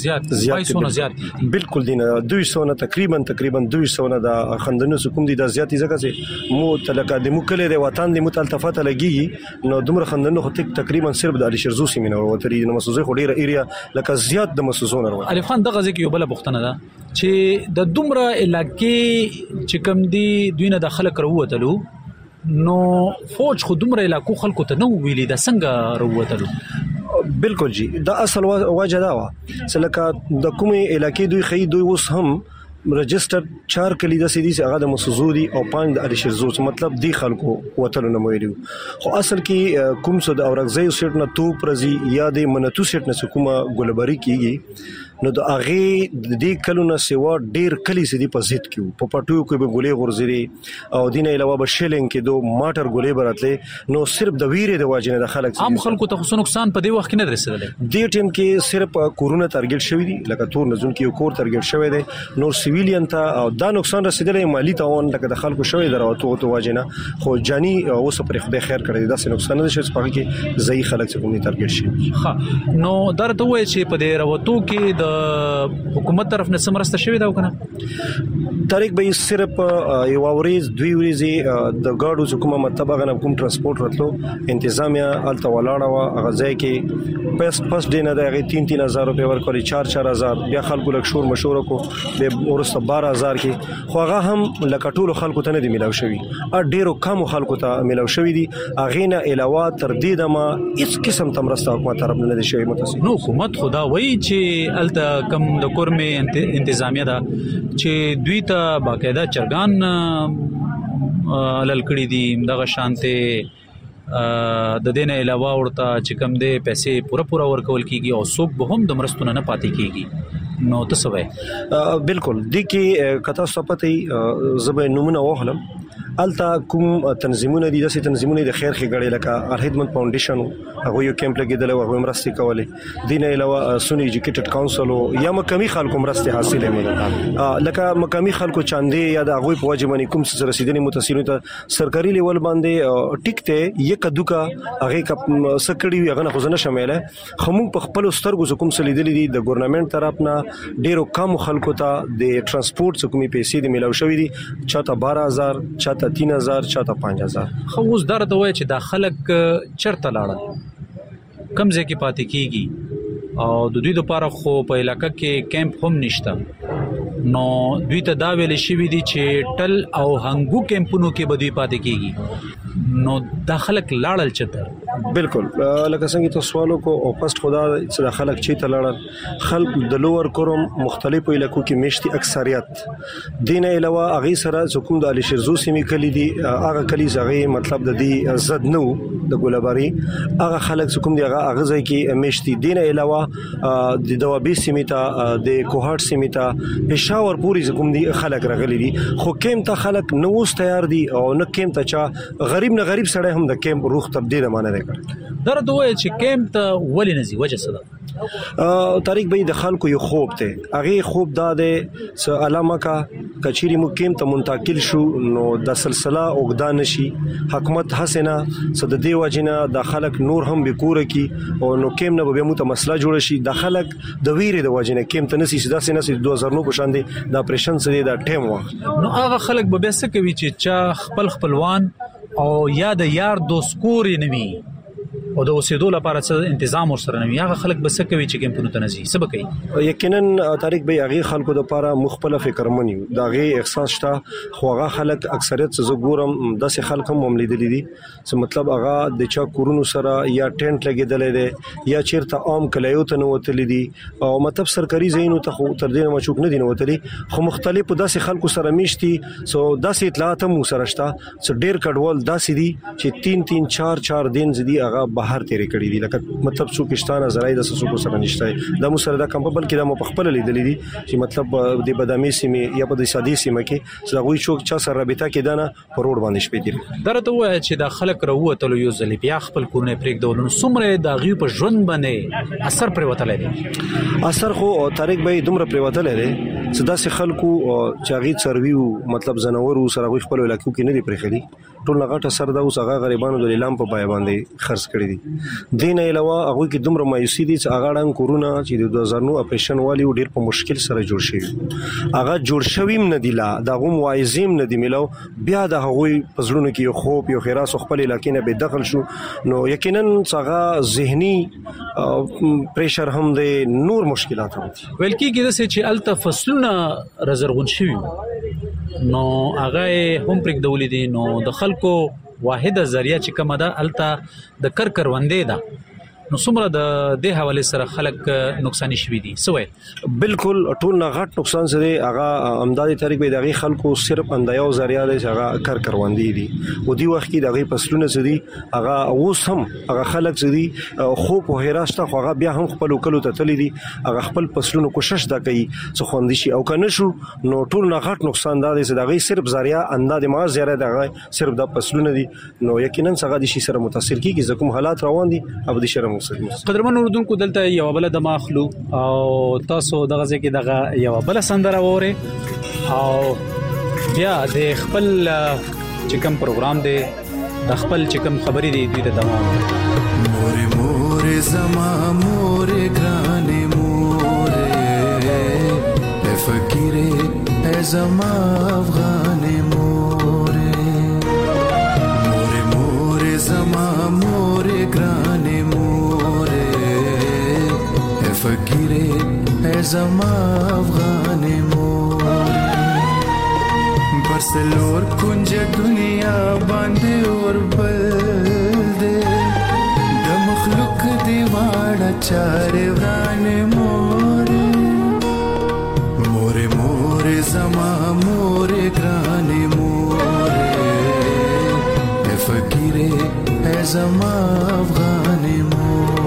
بالکل دي 200 نه تقریبا 200 نه د خندنو کوم دي د زیاتی ځکه چې مو تلکه د مکلې د وطن د متلطفات لګي نو دومره خندنو خو تقریبا صرف د علي شرزو سیمینار وتري نو مسوزه خو ډیره ایریا لکه زیات د مسوزونه ورو الف خان دغه ځکه یو بل بوختنه ده چې د دومره علاقې چې کم دي دوی نه د خلک وروتلو نو فوج خو دومره علاقو خلکو ته نو ویلي د څنګه وروتلو بالکل جی دا اصل وجه دا و چې لکه د کومې علاقې دوی خې دوی اوس هم رجستر 4 کلی د سيدي هغه د مسوزوري او 5 د علي شرزو مطلب دی خلکو وتلو نه ویلو خو اصل کې کوم څه د اورګزي سټ نه تو پرزي یا د منتو سټ نه کومه ګلبري کیږي نو د اغه د دې کلونه سیوا ډیر کلی سدي په ضد کیو په پټو کې به ګولې غورځري او دینه علاوه به شیلینګ کې دو ماټر ګولې براتله نو صرف د ویره د واجنه د خلک عام خلکو ته خصوصا نقصان په دې وخت کې نه رسیدل دې ټیم کې صرف کورونه تارګټ شوی دي لکه تور نزون کې یو کور تارګټ شوی دی نو سیویلین ته او دا نقصان رسیدل مالی تاوان لکه د خلکو شوی دراوته تو واجنه خو جاني اوس پر خدای خیر کړی دا څه نقصان نه شي په کې ځای خلک څخه کومي تارګټ شي ها نو درته وای چې په دې راوتو کې د حکومت طرف نه سمرسته شوی دا وکنه طریق به صرف یو اوریز دوی وريزي د ګاډو حکومت مطلب غنه کوم ترانسپورت راتلو انتظامیه الته ولاړه وا غځای کې پس دینه د 3-3000 روپے ورکړي 4-4000 بیا خلکو لک شور مشوره کو به ورسته 12000 کې خو هغه هم لکټولو خلکو ته نه دی ملاو شوی ډیرو کم خلکو ته ملاو شوی دي اغه نه علاوه تر دې دمه هیڅ قسم تمرسته حکومت طرف نه دی شوی متاسف نو حکومت خدا وای چې الته کم د کورمه انتظامیه دا چې دوی ته باقاعده چرګان علل کړی دي دغه شانته د دینه علاوه ورته چې کم دې پیسې پوره ورکول کیږي او څوک به هم د مرستونه نه پاتې کیږي نو تاسو وای بالکل د کې کتا صفته زبې نمونه وهلم التا کوم تنظیمونه دي د تنظیمونه د خیر خګړې لکه الهدمت فاونډیشن هغه یو کیمپ لګیدل او هغه مرستې کولې دینه علاوه سونی ایجوکیټډ کونسل یا مقامی خلکو مرستې حاصلې مې لکه مقامی خلکو چاندې یا د هغه په وجه باندې کوم څه رسیدنې متأثرین ته سرکاري لیول باندې ټیکته یک دوکا هغه سکړی هغه نه خزنه شامله خمو په خپل سترګو کوم څه لیدلې دي د ګورنمنت طرف نه ډیرو کم خلکو ته د ترانسپورت کومې پیسې د ملاو شوې دي چاته 12000 چاته 3000 چاته 5000 خو اوس درته وای چې دا خلک چرته لاړل کم ځای کې پاتې کیږي او د دوی لپاره خو په علاقې کې کیمپ هم نشته نو دوی ته دا ویل شي دي چې ټل او هنګو کیمپونو کې بدوي پاتې کیږي نو د خلک لاړل چته بالکل لکه څنګه تاسو سوالو کو او پست خدا چې د خلک چې تلاړل خلک د لوور کوم مختلفو علاقو کې مشتي اکثریت دین علاوه اغه سره حکومت د علي شرزو سیمې کلی دي هغه کلی زغه مطلب د دې زد نو د ګولباري هغه خلک حکومت دی هغه ځای کې مشتي دین علاوه د دوابي سیمې ته د کوهات سیمې ته پېښور پوری حکومت دی خلک راغلي دي خو کېم ته خلک نو تیار دي او نه کېم ته چا غریب نه غریب سړی هم د کېم روح تبدیل معنی نه کړ درته وایي چې کېم ته ولې نزي وجه څه ده طارق بھائی د خلکو یو خوب ته هغه خوب دا ده س علامه کا کچيري مقیم ته منتقل شو نو د سلسله اوګدان شي حکومت حسنه صد دی وجنه د خلک نور هم بکوره کی او نو کېم نه به مو ته مسله جوړ شي د خلک د ویره د وجنه کېم ته نسی سدا سینه 2009 په شان دي د اپریشن سره د ټیم وخت نو هغه خلک به بس کوي چې چا خپلوان او یا د یار دوست کورې نوي او د اوسېدو لپاره څه تنظیم ورسره نوي هغه خلک بس کوي چې کیمپونو ته نزي سبا کوي یقینا طارق بھائی هغه خلکو د لپاره مختلف فکر منی دا غي احساس شته خو هغه خلک اکثریت څه ګورم داسې خلک هم مملیدل دي چې مطلب هغه د چا کورونو سره یا ټینټ لګیدل دي یا چیرته عام کلیو ته نوتل دي او مطلب سرکاري زینو ته خو تر دې مچوک نه دي نوتلي خو مختلفو داسې خلکو سره میشتي سو داسې اطلاعات هم سره شته چې ډیر کډوال داسې دي چې 3 4 دین زدي هغه بهر تیرې کړې دي لکه مطلب څو کشتانه زړای د سسو سره نشته د مو سره د کمپ بلکې د مو په خپل لیدلې دي چې مطلب د بادامي سیمه یا په د سادي سیمه کې زغوي چوک چا سره رابطه کې دانه په روډ باندې شپې دي درته وایي چې د خلک راووتلو یو ځل بیا خپل کورونه پرېږدول نو څومره د غي په ژوند باندې اثر پرېوتلې دي اثر خو طارق بھائی دومره پرېوتلې دي چې داسې خلکو چې غي سرویو مطلب زناورو سره غوي خپل علاقو کې نه دي پرېخلي ټول نغټه سر دا اوس هغه غریبانو د لیلام په پای باندې خرڅ کړی دي دین علاوه هغه کې دومره مایوسی دي چې هغه ډنګ کورونا چې د 2009 اپریشن والی ډیر په مشکل سره جوړ شي هغه جوړ شویم نه دی لا دا غو موایزیم نه دی ملو بیا د هغه پزړونو کې یو خوب یو خیراس خپل علاقې نه به دخل شو نو یقینا هغه ذهني پریشر هم د نور مشکلات هم ویل کېږي چې الته فصلونه رزرغون شوي نو هغه هم پرېږدولې دي نو د خلکو واحده ذریعہ چې کومه ده الته د کروندې ده نو څومره د دې حواله سره خلک نقصان شوي دي سوې بالکل ټول نه غټ نقصان سره هغه امدادي طریق به دغه خلکو صرف اندایو ذریعہ ده چې هغه کروندې دي او دی وخت کې دغه پسلونه سدي هغه اوس هم هغه خلک سدي خو په هراسته خو هغه بیا هم خپل وکړو ته تللی دي هغه خپل پسلونه کوشش دا کوي چې خوندې شي او کنه شو نو ټول نه غټ نقصان ده چې دغه صرف ذریعہ انداز ما زیاده دغه صرف د پسلونه دي نو یقینا څنګه د شي سره متاثر کیږي ځکه حالات روان دي او د شرم قدرمن اردوونکو دلته یو بل د ماخلو او تاسو دغه ځکه دغه یو بل سندره وره او بیا د خپل چکم پروګرام دی د خپل چکم خبرې دی دوی ته دوام مورې مورې زما مورې ګرانې مورې فقیرې زما افغانې مورې مورې مورې زما مورې ګرانې فقیره زما افغانې مورې برسلور کنج دنیا باندې اور بل دې د مخلوق دی واړه چارې ورانې مورې مورې مورې زما مورې ګرانې مورې فقیره زما افغانې مورې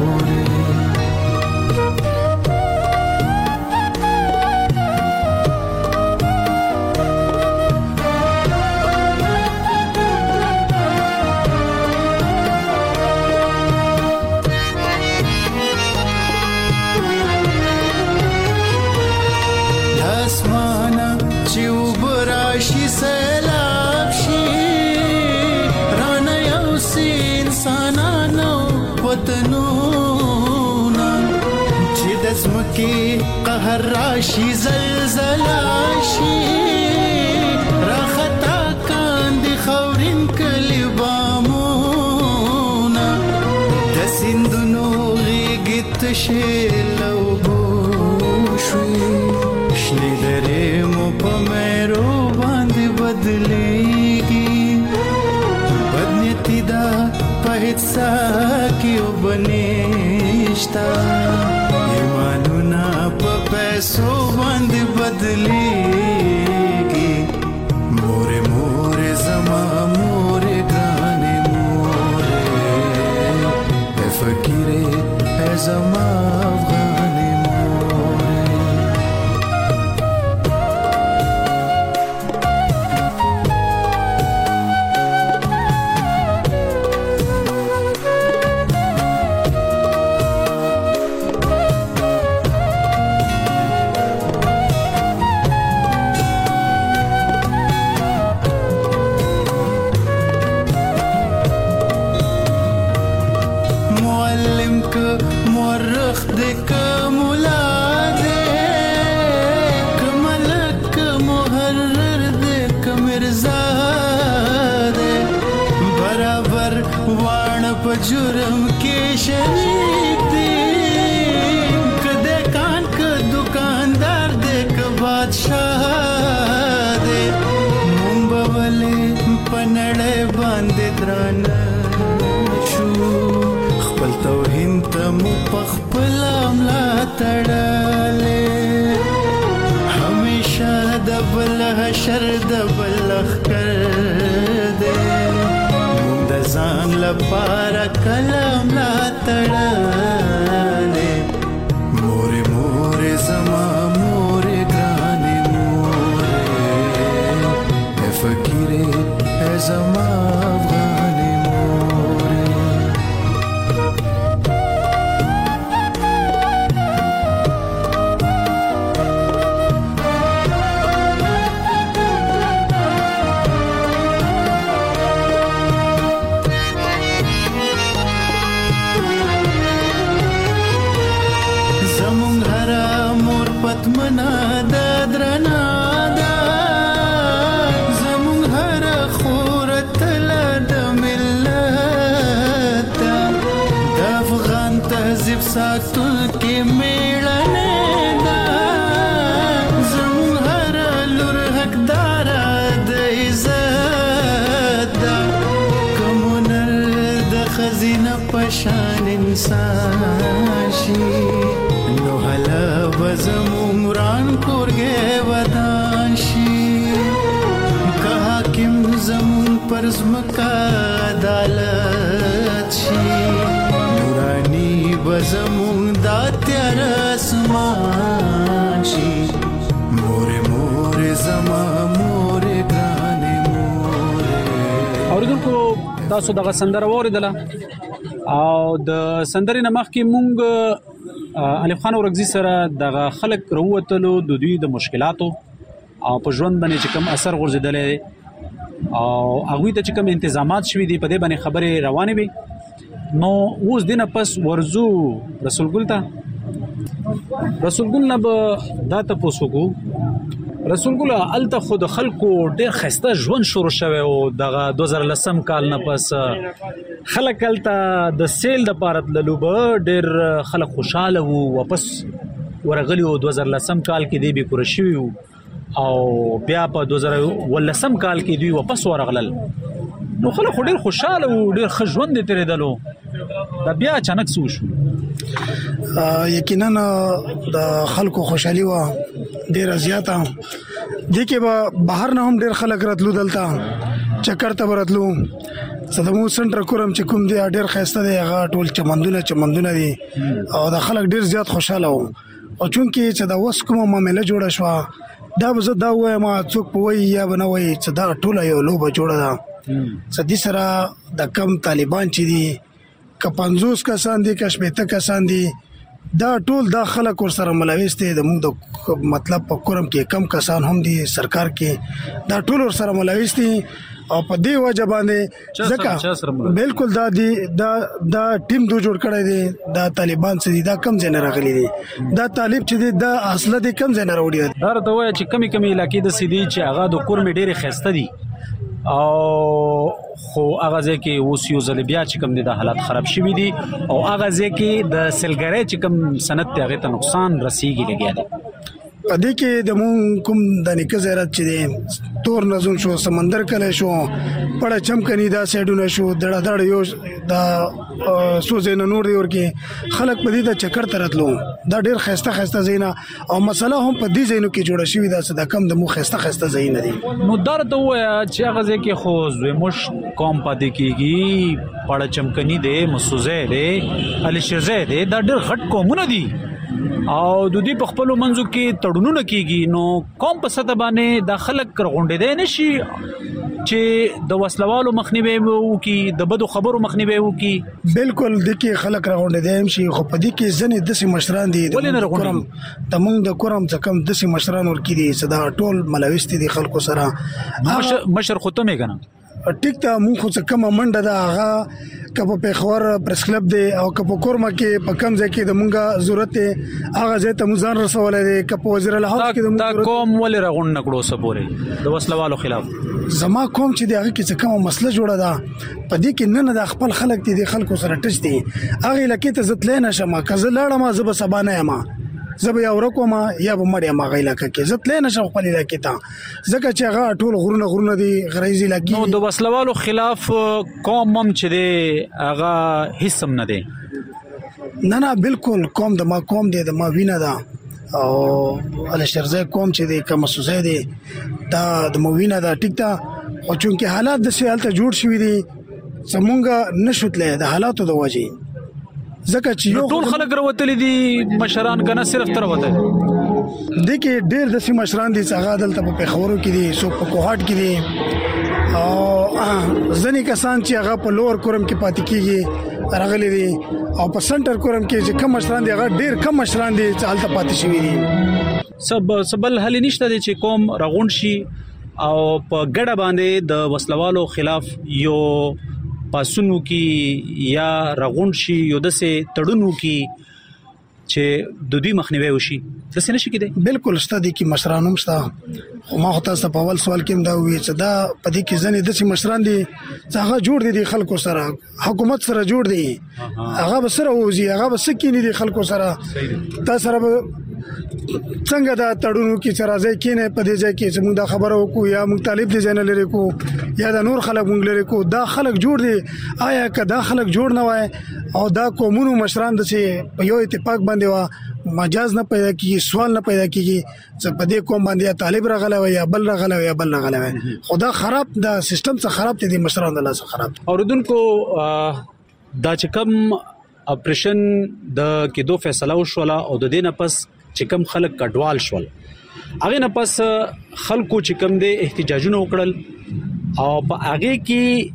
قهر راشي زلزلاشي راختا کاندي خورين کلی بامونا د سندونو غیږت شلو بوشوي شنه درې مو په مېرو باندې بدلېږي بدنيتي څاکي وبنيشتا ایمانونه په پیسو باندې بدلېږي مورې مورې زما مورې ګرانې مورې فقیرې زما افغانې مورې जुर्म के शरीक दे कदे कान का दुकानदार दे का बादशाह दे मुंबवले पनड़े बांधे द्रान शू खपल तोहिन तम पखपल अमला तड़ाले हमेशा दबल हशर दबल कर दे ځان لپاره کلام لا تړلې مورې مورې زما مورې ګرانې مورې فقیرې زما افغانې مورې منا د درنا دا زمون هر خورت لد ملت د افغان تهذیب ساتل کې میړنه دا زمون هر لور حقدار د عزت دا کومنر د خزینه پشان انسان شي نو هلا بزموران کورګه ودان شي که حاکم زمون پر زمکا عدالت شي نورانی بزمون دا تیار اسمان شي مورې مورې زما مورې ګرانې مورې. اوریدونکو تاسو دغه سندره واوریدله او د سندرې نه مخکې مونږ الف خان اورغزي سره دغه خلک وروتلو د دوی د مشکلاتو او په ژوند باندې چې کوم اثر غورځیدلې او هغه ته چې کوم انتظامات شوي دي په دې باندې خبرې روانې وي. نو اوس دینه پس ورزو رسول ګل نه به دا تاسو کو رسول ګل الته خود خلکو ډېر خسته ژوند شروع شوه او دغه 2010 کال نه پس خلک الته د سیل د پاره تللو ډېر خلک خوشاله وو واپس ورغلی او 2010 کال کې دی به کور شوی او بیا په 2010 کال کې دی واپس ورغلل نو خلک ډېر خوشاله وو ډېر ښه ژوند تیرې دلو دا بیا اچانک سو شو. یقینا د خلکو خوشحالي وا ډېر زیاته دي کې به بهر نه هم ډېر خلک راتلو دلته چکر ته ورتلو صدمو سنټر کورم چې کوم دی ډېر خسته دی هغه ټول چمندونه دي او د خلک ډېر زیات خوشاله وو او چونکی چې دا وس کومه معاملې جوړه شو دا به زه دا وایم څوک پوي یا بنوي چې دا ټول یو لوبه جوړه ده چې د سره د کم طالبان چې دي که 50 کسان دي که 80 کسان دي دا ټول د خلک ور سره ملوث دي د موږ د مطلب په کورم کې کم کسان هم دي سرکار کې دا ټول ور سره ملوث دي او په دې وجه باندې ځکه بالکل دا ټیم دو جوړ کړی دی دا طالبان چې دا کم ځای نه راغلي دي دا طالب چې دا اصله دي کم ځای نه راوړي دا ته وایي چې کمی علاقې د سیدي چې هغه د کور می ډېر خسته دي او خو هغه ځکه اوس یو ځل بیا چې کوم د حالات خراب شوي دي او هغه ځکه د سلګری چې کوم سند ته هغه ته نقصان رسیږي لګیا دي پدې کې د مون کوم د نیکه زیارت چې دی تور نزون شو سمندر کله شو پړه چمکني دا سایډونه شو دړه یو دا سوزینه نور دی ورکه خلک پدې د چکر ترتلو دا ډېر خسته زینا او مسله هم پدې زینو کې جوړه شوې دا صدا کم د مو خسته زینا دي نو درته وایا چې هغه ځکه خو زوی مش کوم پدې کېږي پړه چمکني دی مسوزه دی علي شزه دی دا ډېر غټ قومونه دي او د دې په خپل منځو کې تړونونه کیږي نو کوم په ساده باندې د خلک رغونډې دی نشي چې د وسلوالو مخنیوي وکي د بدو خبرو مخنیوي وکي بالکل د کې خلک رغونډې دی شي خو په دې کې ځنې د مشران دي د کورم د مونږ د کورم څخه کم د مشران ورکی دي صدا ټول ملويستي دي خلکو سره مشر خو ته مې کنه ټیک ته مونږ خو څه کوم منډه دا هغه کپ په خور پریس کلب دی او کپ کورما کې په کم ځای کې د مونږه ضرورت دی هغه ځای ته مزان رسولای دی کپ وزیر الهاوس کې د مونږ کوم ولې راغون نکړو سپورې د وسلوالو خلاف زما کوم چې دغه کې څه کوم مسله جوړه ده په دې کې نه د خپل خلک دي د خلکو سره ټچ دي هغه لکه ته زت لینه شمه کزه لاړه ما زب سبانه ما زب یا ورکو ما یا بمړې ما غیلا کې زت لینه شم خپل لکه ته ځکه چې هغه ټول غرونه دي غریزي لګي نو د وسلوالو خلاف قوم مم چې دی هغه هیڅ هم نه دی نه بالکل قوم د ما قوم دی د ما وینه ده او ال شرزه قوم چې دی کوم سوزه دی دا د مو وینه ده ټیک ته خو چونکه حالات د سیالته جوړ شوی دي زمونږه نشوتله د حالاتو د وجه زکه چې یو ټول خلک وروتل دي مشران کنه صرف تر وته د کې ډېر د مشران دي څنګه دلته په خبرو کې دي سو په کوهات کې دي او ځنی کسان چې هغه په لوور کورم کې پاتې کیږي راغلي دي او په سنټر کورم کې چې کم مشران دي هغه ډېر کم مشران دي چې حالت پاتې شوی دي سبل حل نشته دي چې کوم رغون شي او په ګډه باندې د وسلوالو خلاف یو پاسونو کې یا رغون شي یو دسه تړونو کې چې د دوی مخنیوي وشي د څه نشي کېدی بالکل ستدي کې مشرانوم شته خو ما هوته په اول سوال کې دا وی چې دا په دې کې ځنې د مشران دي چې هغه جوړ دي خلکو سره حکومت سره جوړ دي هغه به سره وځي هغه به سکینی دي خلکو سره تاسو سره څنګه دا تړونو کې چې راځي کینه په دې ځای کې چې موږ دا خبره وکړو یا موږ طالب دي ځنه لري کو یا دا نور خلک موږ لري کو دا خلک جوړ دي آیا کدا خلک جوړ نه وای او دا قومونو مشران د چې په یو اتفاق باندې وا مجاز نه پیدا کیږي سوال نه پیدا کیږي چې په دې قوم باندې طالب راغله یا بل راغله یا بل راغله خدا خراب دا سیستم څخه خراب دي مشران الله څخه خراب اوردونکو دا چې کوم اپریشن د کېدو فیصله وشوله او د دې نه پس چې کوم خلک کډوال شول هغه نه پس خلکو چې کوم د احتجاجونه وکړل او په هغه کې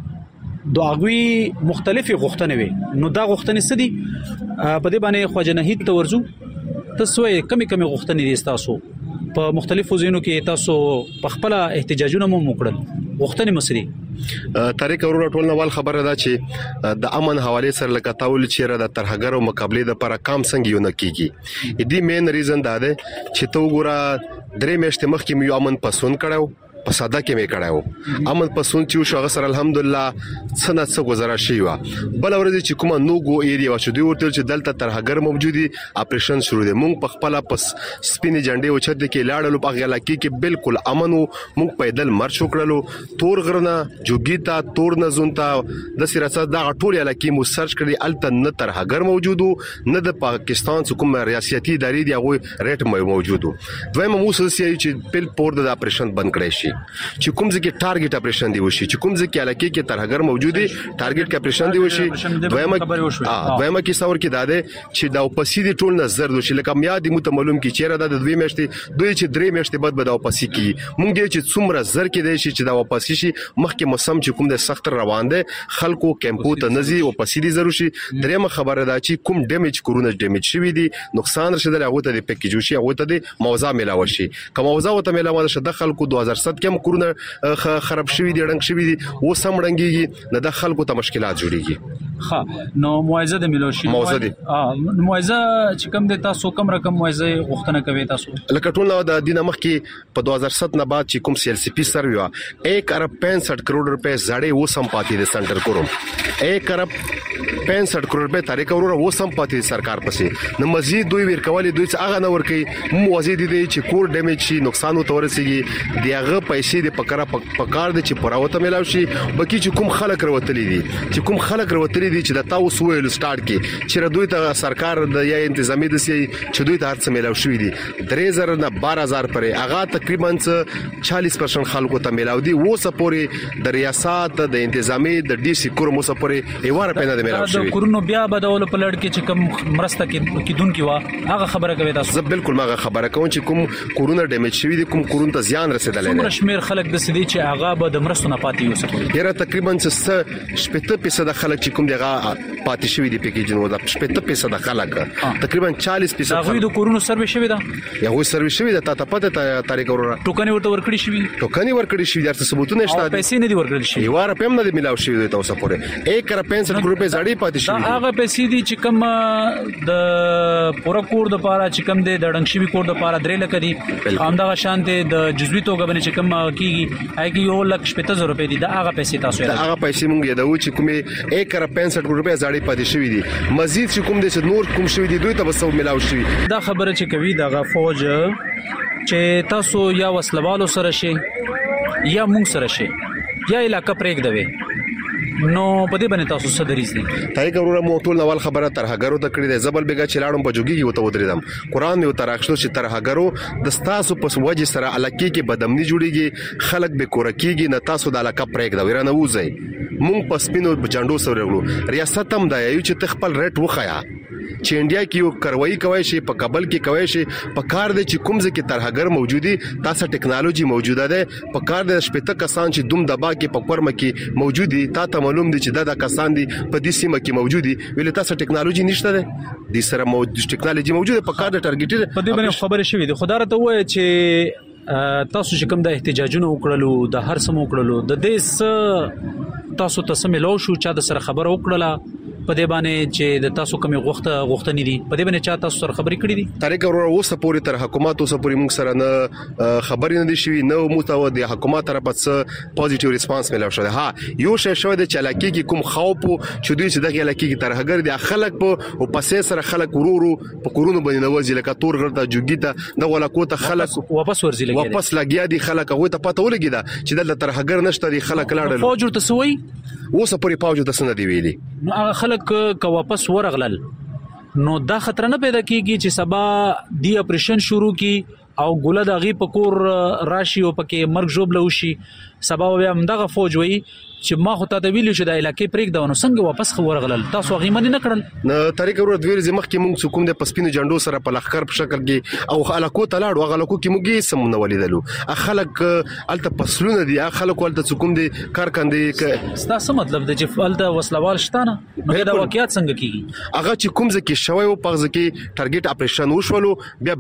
دغوی مختلفي غوښتنې وي نو دا غوښتنې څه دي په دې باندې خواجه نهید ته ورزو تاسو یې کمی غوښتنې دي تاسو په مختلفو ځینو کې تاسو په خپل احتجاجونه مو وکړل غوښتنې مسري طریق ورور ټولنوال خبره ده چې د امن حواله سره لکتاول چې د ترهګرو مقابله د پر کام څنګه یو نکېږي دې مین ریزن ده چې تو ګوره درې میاشتې مخکې یو امن پسون کړو په ساده کې مې کړاو امن پسون چې شو غسر الحمدلله سنت څه گزاره شي وا بل ورځ چې کومه نوګو ایریا شو دی ورته چې دلته ترهګر موجودي اپریشن شروع دي مونږ په خپل پس سپینې جنډې او چد کې لاړلو په غلا کې بالکل امن مونږ پیدل مرچ وکړلو تور غرنه جوګیتا تور نزونتا د سیاست د ټول علاقې مو سرچ کړی الته نه ترهګر موجودو نه د پاکستان حکومت ریاستي ادارې دی هغه ریټ موجودو دویمه مو سوسیای چې بل پور د اپریشن بند کړی شي چې کوم ځکه ټارګټ اپریشن دی وشي چې کوم ځکه علاقې کې ترهګر موجودي ټارګټ کې اپریشن دی وشي دویمه کې څور کې داده چې دا اپسیدي ټول نظر دوشي لکه میادي متمعلوم کې چیرې د دوی میاشتې دوی چې درې میاشتې بعد به دا اپسی کی مونږ دې چې څومره زر کې دی چې دا اپسی شي مخکې موسم چې کوم د سخت روان دي خلکو کیمپو ته نزي اپسیدي ضروري شي درېمه خبره ده چې کوم ډیمیج کورونه ډیمیج شوی دي نقصان رسیدل هغه ته د پیکیج شي هغه ته د موضوع ملاوي شي کوم موضوع ته ملاوي شي د خلکو 2007 کې کورونه خراب شوی دي ډنګ شوی دي و سم ډنګيږي نه د خلکو ته مشکلات جوړيږي ها نو موعظه د ملوشي موعظه دي موعظه چې کوم د تاسو کوم رقم موعظه غوښتنه کوي تاسو لکه ټول د دینه مخ کې په 2007 نه بعد چې کوم CLCP سروي وا 1 ارب 65 کروڑ روپے زړې و سم پاتې د سنټر کوم 1 ارب 65 کروڑ روپے طریقه ورور وسم پاتې سرکار پسې نو مزید دوی ورکولې دوی څه هغه نه ورکي موازی دي چې کور ډیمیج شي نقصان وتورسيږي دیغه پیسې د پکړه پکار دي چې پراوته ملاوي شي بکی چې کوم خلک وروتلي دي چې کوم خلک وروتلي دي چې د تاسو ویل سٹارټ کې چې دوی ته سرکار د یا انتظامی د سي چې دوی ته هرڅ ملاوي شوی دي 3000 نه 12000 پرې هغه تقریبا 40% خلکو ته ملاوي دي و سپوري د ریاست د انتظامی د ډي سي کور مو سپوري ایواره پنه د ملاوي شوی کورونو بیا بدول په لړ کې چې کوم مرسته کې کیدون کی وا هغه خبره کوي تاسو بالکل ما خبره کوم چې کوم کورونه ډیمیج شوی دي کوم کورونه ته زیان رسیدلې څومره شمیر خلک د سدي چې هغه به د مرستو نه پاتې یو یره تقریبا 70% خلک چې کوم دغه پاتې شوی دي پکې جنو دا 70% خلک تقریبا 40% هغه د کورونو سروي شوی دا یا هو سروي شوی دا ته پته طریقه ورو ټوکني ورته ورکړی شوی ټوکني ورکړی شوی درته ثبوتونه شته پیسې نه دي ورکړل شوی یو واره پم نه دی ملاو شوی تاسو پورې 1.65 روپے زړی پاتې شوی هغه پیسې دي چې کوم د پورا کور د پاره چې کوم د ډنګ شوی کور د پاره 3 لک دي همدغه شانته د جزوی توګه باندې چې کوم کیږي هغه یو لک 70 روپے دي دا هغه پیسې تاسو دا هغه پیسې مونږ یادو چې کومه 1.65 روپے زړی پاتې شوی دي مزید چې کوم د نور کوم شوی دي دوی ته بسو ملاو شوی دا خبره چې کوي دغه فوج چې تاسو یا وسلوالو سره شي یا مونږ سره شي یا علاقې پرېږدوي نو په دې باندې تاسو څه دریز دي تای ګورو مو ټول نوال خبره ترهګرو ته کړی د زبل بیګه چلاړم په جوګي وته ودریدم قران یو ترخصو چې ترهګرو د تاسو په وجه سره علاقې کې بدامني جوړیږي خلک به کورکیږي نه تاسو د علاقې پرېږدوي رانه وځي مونږ په سپینو بجانډو سره وګړو ریاست هم دا یو چې تخپل ریټ وخایا چې انډیا کې یو کاروایی کوي شي په کابل کې کوي شي په کار دي چې کوم ځکه ترهګر موجودي تاسو ټکنالوژي موجوده ده په کار د شپته کسان چې دوم دبا کې په پرم کې موجودي تاسو معلوم دي چې دا کسان دي په دې سیمه کې موجودي ویل تاسو ټکنالوژي نشته ده د سره موجود ټکنالوژي موجوده په کار د ټارګټ په دې باندې خبره شوې ده خدای راته وایي چې تاسو چې کوم د احتجاجونه وکړلو د هر سم وکړلو د دې تاسو ته سملو شو چا د سره خبره وکړه په دې باندې چې د تاسو کومه غوښتنې دي په دې باندې چا تاسو سره خبرې کړې دي طریق ورو اوسه پوری تر حکومت اوسه پوری موږ سره نه خبرې نه دي شوی نو متو د حکومت طرف څخه پوزټیو ریسپانس ملو شو ها یو شې شو د چلاکی کې کوم خوف چې دوی چې دغه علاقې کې ترهګر دي خلک په او پسې سره خلک ورورو په کورونو باندې نوځي لکه تور غړته جوګی ته د ولا کوته خلک واپس ورځي لګي واپس لګیا دي خلک هغه ته پته ولګی دا چې د ترهګر نشته دي خلک لاړل فوج ته سوي اوسه پوری فوج ته سن دی ویلي نو هغه خلک که واپس ورغلل نو دا خطر نه پیدا کیږي چې سبا دی اپریشن شروع کی او ګوله د غي پکور راشي او پکې مرګ جوړ لوشي سبا بیا همدغه فوج وي چې ما خو ته د ویلو چې د علاقې پرېږدو نو څنګه واپس ورغلل تاسو هغه منی نه کړل نو طریق ورو دوی زمخ کې موږ کوم د پسپینو جنډو سره په لخر په شکل کې او علاقو ته لاړو هغه علاقو کې موږ سم نه ولیدلو خلک الته پسلونه دي خلک ولته کوم دي کارکندې ستاسو مطلب د چې فلته وسلوال شته نه نو دا واقعیت څنګه کیږي هغه چې کوم ځکه شوی او په ځکه ټارګټ اپریشن وشولو بیا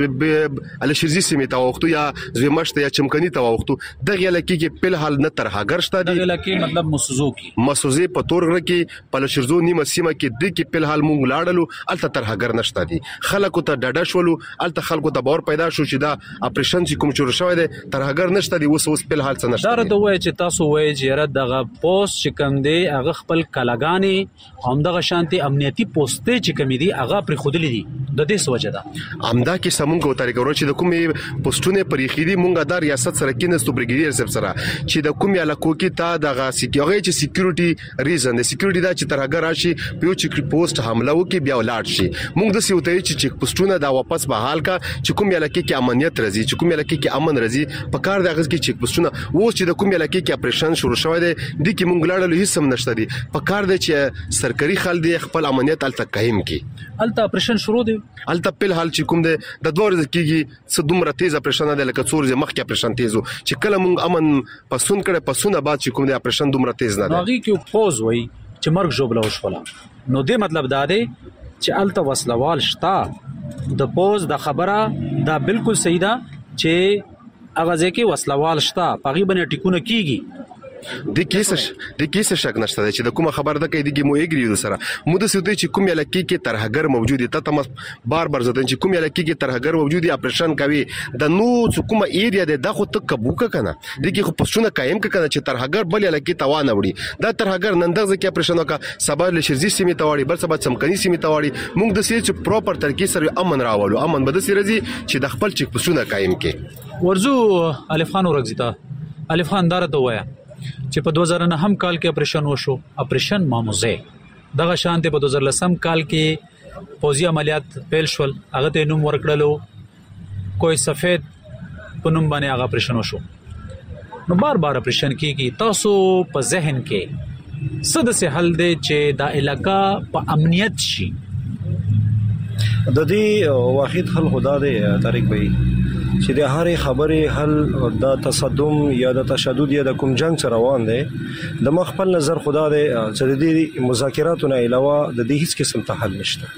بل الشرزي سیمه ته وختو یا زویمشت یا چمکني ته وختو دغه علاقې کې په حال نه ترهګر شته دي دغه علاقې مطلب مسوزي په تورغره کې په لشرزو نیمه سیمه کې د کې په حال مونږ لاړلو الته ترهګر نشته دي خلکو ته ډډه شولو الته خلکو ته باور پیدا شو چې دا اپریشن چې کوم چور شوی دی ترهګر نشته دي اوس په حال څه نشته دا د وای چې تاسو وای چې رد دغه پوسټ چې کوم دی هغه خپل کلاګانی همدغه شانتي امنیتي پوسټ چې کوم دی هغه پر خودلې دي د دې سوجه ده امدا کې سمونګو طریق ورو چې د کومې پوسټونه پرېخې دي مونږه د ریاست سره کې نستو بریګیډیر سب سره چې د کومې علاقو کې تا دغه هغه چې سکیورټي ریزن د سکیورټي دا چې ترهګر راشي په چیک پوسټ حمله وکي بیا ولاړ شي موږ د سیوته چې چیک پوسټونه دا واپس بحال کا چې کوم علاقې کې امنیت راځي چې کوم علاقې کې امن راځي په کار د غږ کې چیک پوسټونه و چې د کوم علاقې کې اپریشن شروع شوی دی د کې موږ لاړل هیڅ هم نشته دي په کار د چې سرکاري خلک خپل امنیت الته قائم کی الته اپریشن شروع دی الته په حال چې کوم د دوه ورځې کېږي څه دومره تیز اپریشن دی لکه څور ځې مخکې اپریشن تیزو چې کله موږ امن پسون کړه پسونه بعد چې کوم د اپریشن دومره تیز نه دی هغه کې پوز وای چې مرګ جوړ وشولا نو دې مطلب دا دی چې الته وسلوال شتا د پوز د خبره دا بالکل صحیح ده چې هغه ځکه وسلوال شتا پغي باندې ټیکونه کیږي د کیس شک نشته چې د کومه خبر ده کې دغه مو اګری سره مو د سوتې چې کوم علاقې کې ترهګر موجود دي ته تم بار زدن چې کوم علاقې کې ترهګر موجود دي اپریشن کوي د نو کومه ایریا ده د خو ته کبوکه کنه دغه خو پښونه قائم کنه چې ترهګر بل علاقې توانه وړي دا ترهګر نندغه کې اپریشن وکا سبا له شرزي سیمه تواړي بل سبا سمکني سیمه تواړي موږ د سې چې پراپر طریقې سره امن راولو امن بده سي رزي چې د خپل چک پښونه قائم کې ورزو الف خان ورغزیتا الف خان دار ته وایا چې په 2009 هم کال کې اپریشن وشو اپریشن ماموزه دغه شانته په 2010 کال کې پوزي عملیات پیل شول هغه ته نوم ورکړلو کوئی سفید پنوم باندې هغه اپریشن وشو نو بار اپریشن کیږي تاسو په ذهن کې صد سه حل دی چې دا علاقہ په امنیت شي د دې واحد حل خدا دی طارق بھائی چې د هرې خبرې حل د تصدم یا د تشدد یا د کوم جنگ سره روان دی د مخبل نظر خدا دی چې د دې مذاکراتو نه علاوه د دې هیڅ قسم ته حل نشته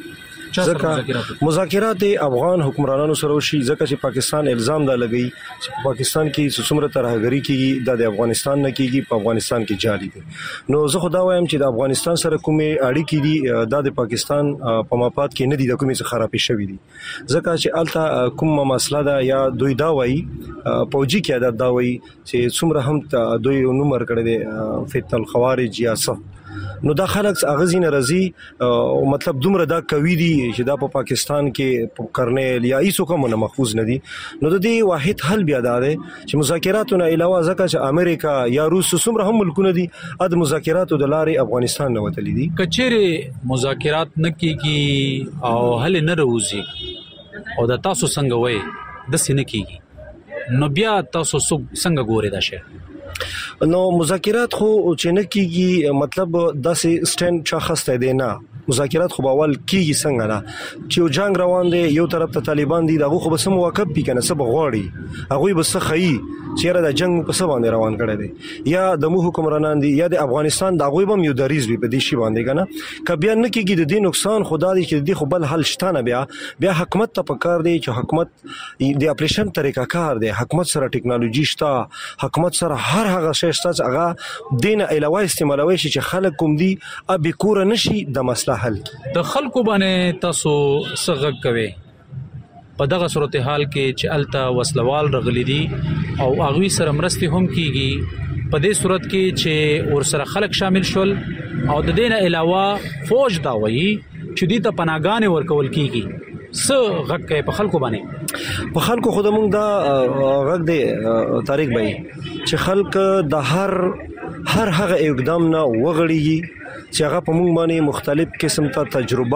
ځکه مذاکرات افغان حکمرانانو سره وشي ځکه چې پاکستان الزام دا لګي چې په پاکستان کې څومره ترهګری کیږي د افغانستان نه کیږي په افغانستان کې جاري دي نو زه خدا وایم چې د افغانستان سره کومې اړیکې دي د پاکستان په مفاد کې نه دي د کومې څه خرابې شوې دي ځکه چې الته کومه مسله ده یا دوی دا وایي پوجي کې عادت دا وایي چې څومره هم دوی نومر کړی دي فتنه الخوارج یا څه نو دا خلک اغزین رضی او مطلب دومره دا کوي دي چې دا په پاکستان کې کرنیل یا ایسو کوم نه محفوظ نه دي نو د دې واحد حل بیا دا دی چې مذاکراتو نه علاوه ځکه چې امریکا یا روس څومره هم ملکونه دي د مذاکراتو د لارې افغانستان نه وتلی دي کچېره مذاکرات نه کیږي او حل نه راوځي او د تاسو څنګه وای د سینې کیږي نو بیا تاسو څنګه ګورئ دا شی نو مذاکرات خو چې نه کیږي مطلب داسې سټند شخص ته دی نه مذاکرات خو باول کیږي څنګه نه چې جنگ روان دی یو طرف ته طالبان دي دغه خو به سم واقف پی کنه سب غوړي هغه به څه خي چیرې د جنگ په څه باندې روان کړي دي یا د مو حکمرانان دي یا د افغانستان د غوي بم یو دریز به په دې شی باندې کنه کبه نه کیږي د دې نقصان خدا دي چې د خو بل حل شتانه بیا حکومت ته پکار دی چې حکومت د اپریشن طریقہ کار دی حکومت سره ټکنالوژي شته حکومت سره هر هغه شی شته هغه دین علاوه استعمالوي شي چې خلک کوم دي ابي کور نشي د مسله حل د خلکو باندې تاسو څنګه کوي په دغه صورتحال کې چې التا وسلوال رغلي دي او اغوي سره مرستي هم کیږي په دې صورت کې چې ور سره خلک شامل شول او د دینه علاوه فوج دا وایي چې دې ته پناهګانې ورکول کیږي څه غږ کوي په خلکو باندې په خلکو خود موږ دا غږ دی طارق بھائی چې خلک د هر هغه اقدام نه وغړيږي چې هغه په موږ باندې مختلف قسم ته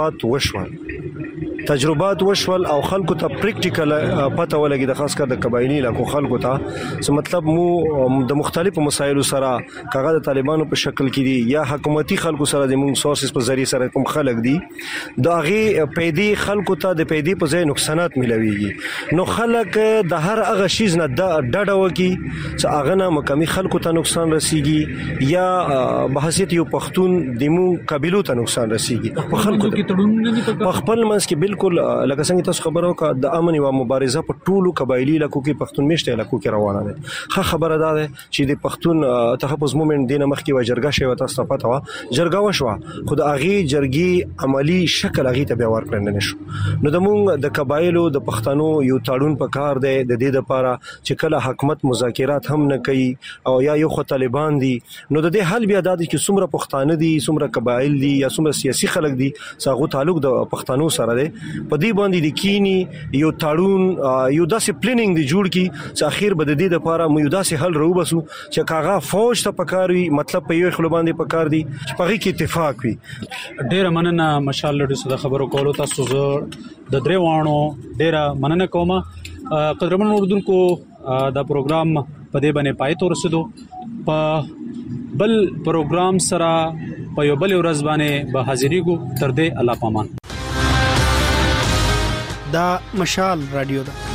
تجربات وشول او خلکو ته پریکټیکل پته ولګي د خاص کر د قبایلی علاقو خلکو ته چې مطلب مو د مختلفو مسایلو سره کاغه د طالبانو په شکل کې دي یا حکومتي خلکو سره د موږ سورسز په ذریعہ سره کوم خلک دي دا غي پیدي خلکو ته د پیدي په ځای نقصانات ملويږي نو خلک د هر هغه شیز نه ډډه وکي چې هغه نه مکمل خلکو ته نقصان رسیږي یا بحثیت یو پښتون د مو قبيلو ته نقصان رسیږي په خلکو په خپل منځ کې بالکل لکه څنګه تاسو خبرو کا د امن او مبارزه په ټولو قبایلی علاقو کې پښتون میشته علاقو کې روانه ده ښه خبره ده چې د پښتون تحفظ مومنت دینه مخکې و جرګه شوی تاسو پته و جرګه وشو خو د اغي جرګي عملی شکل اغي ته بیا ورکړل نه شو نو د مونږ د قبایلو د پښتنو یو تاړون په کار دی د دې لپاره چې کله حکومت مذاکرات هم نه کوي او یا یو خو طالبان دي نو د دې حل بیا د چې څومره پښتانه دي څومره قبایل دي یا څومره سیاسي خلک دي څنګه تعلق د پښتنو سره دی په دې باندې د کینی یو تاړون یو داسې پلانینګ دی جوړ کی چې اخیر به د دې لپاره مو یو داسې حل راو بسو چې کاغه فوج ته پکاروي مطلب په یو خلو باندې پکار دي چې په کې اتفاق وي ډیره مننه مشال ډیره خبرو کولو تاسو د دریوانو ډیره مننه کوم قدرمن اردوونکو دا پروګرام په دې باندې پای ته رسیدو په بل پروګرام سره په یو بل ورځ باندې به حاضرېږو تر دې الله پامان دا مشال رادیو ده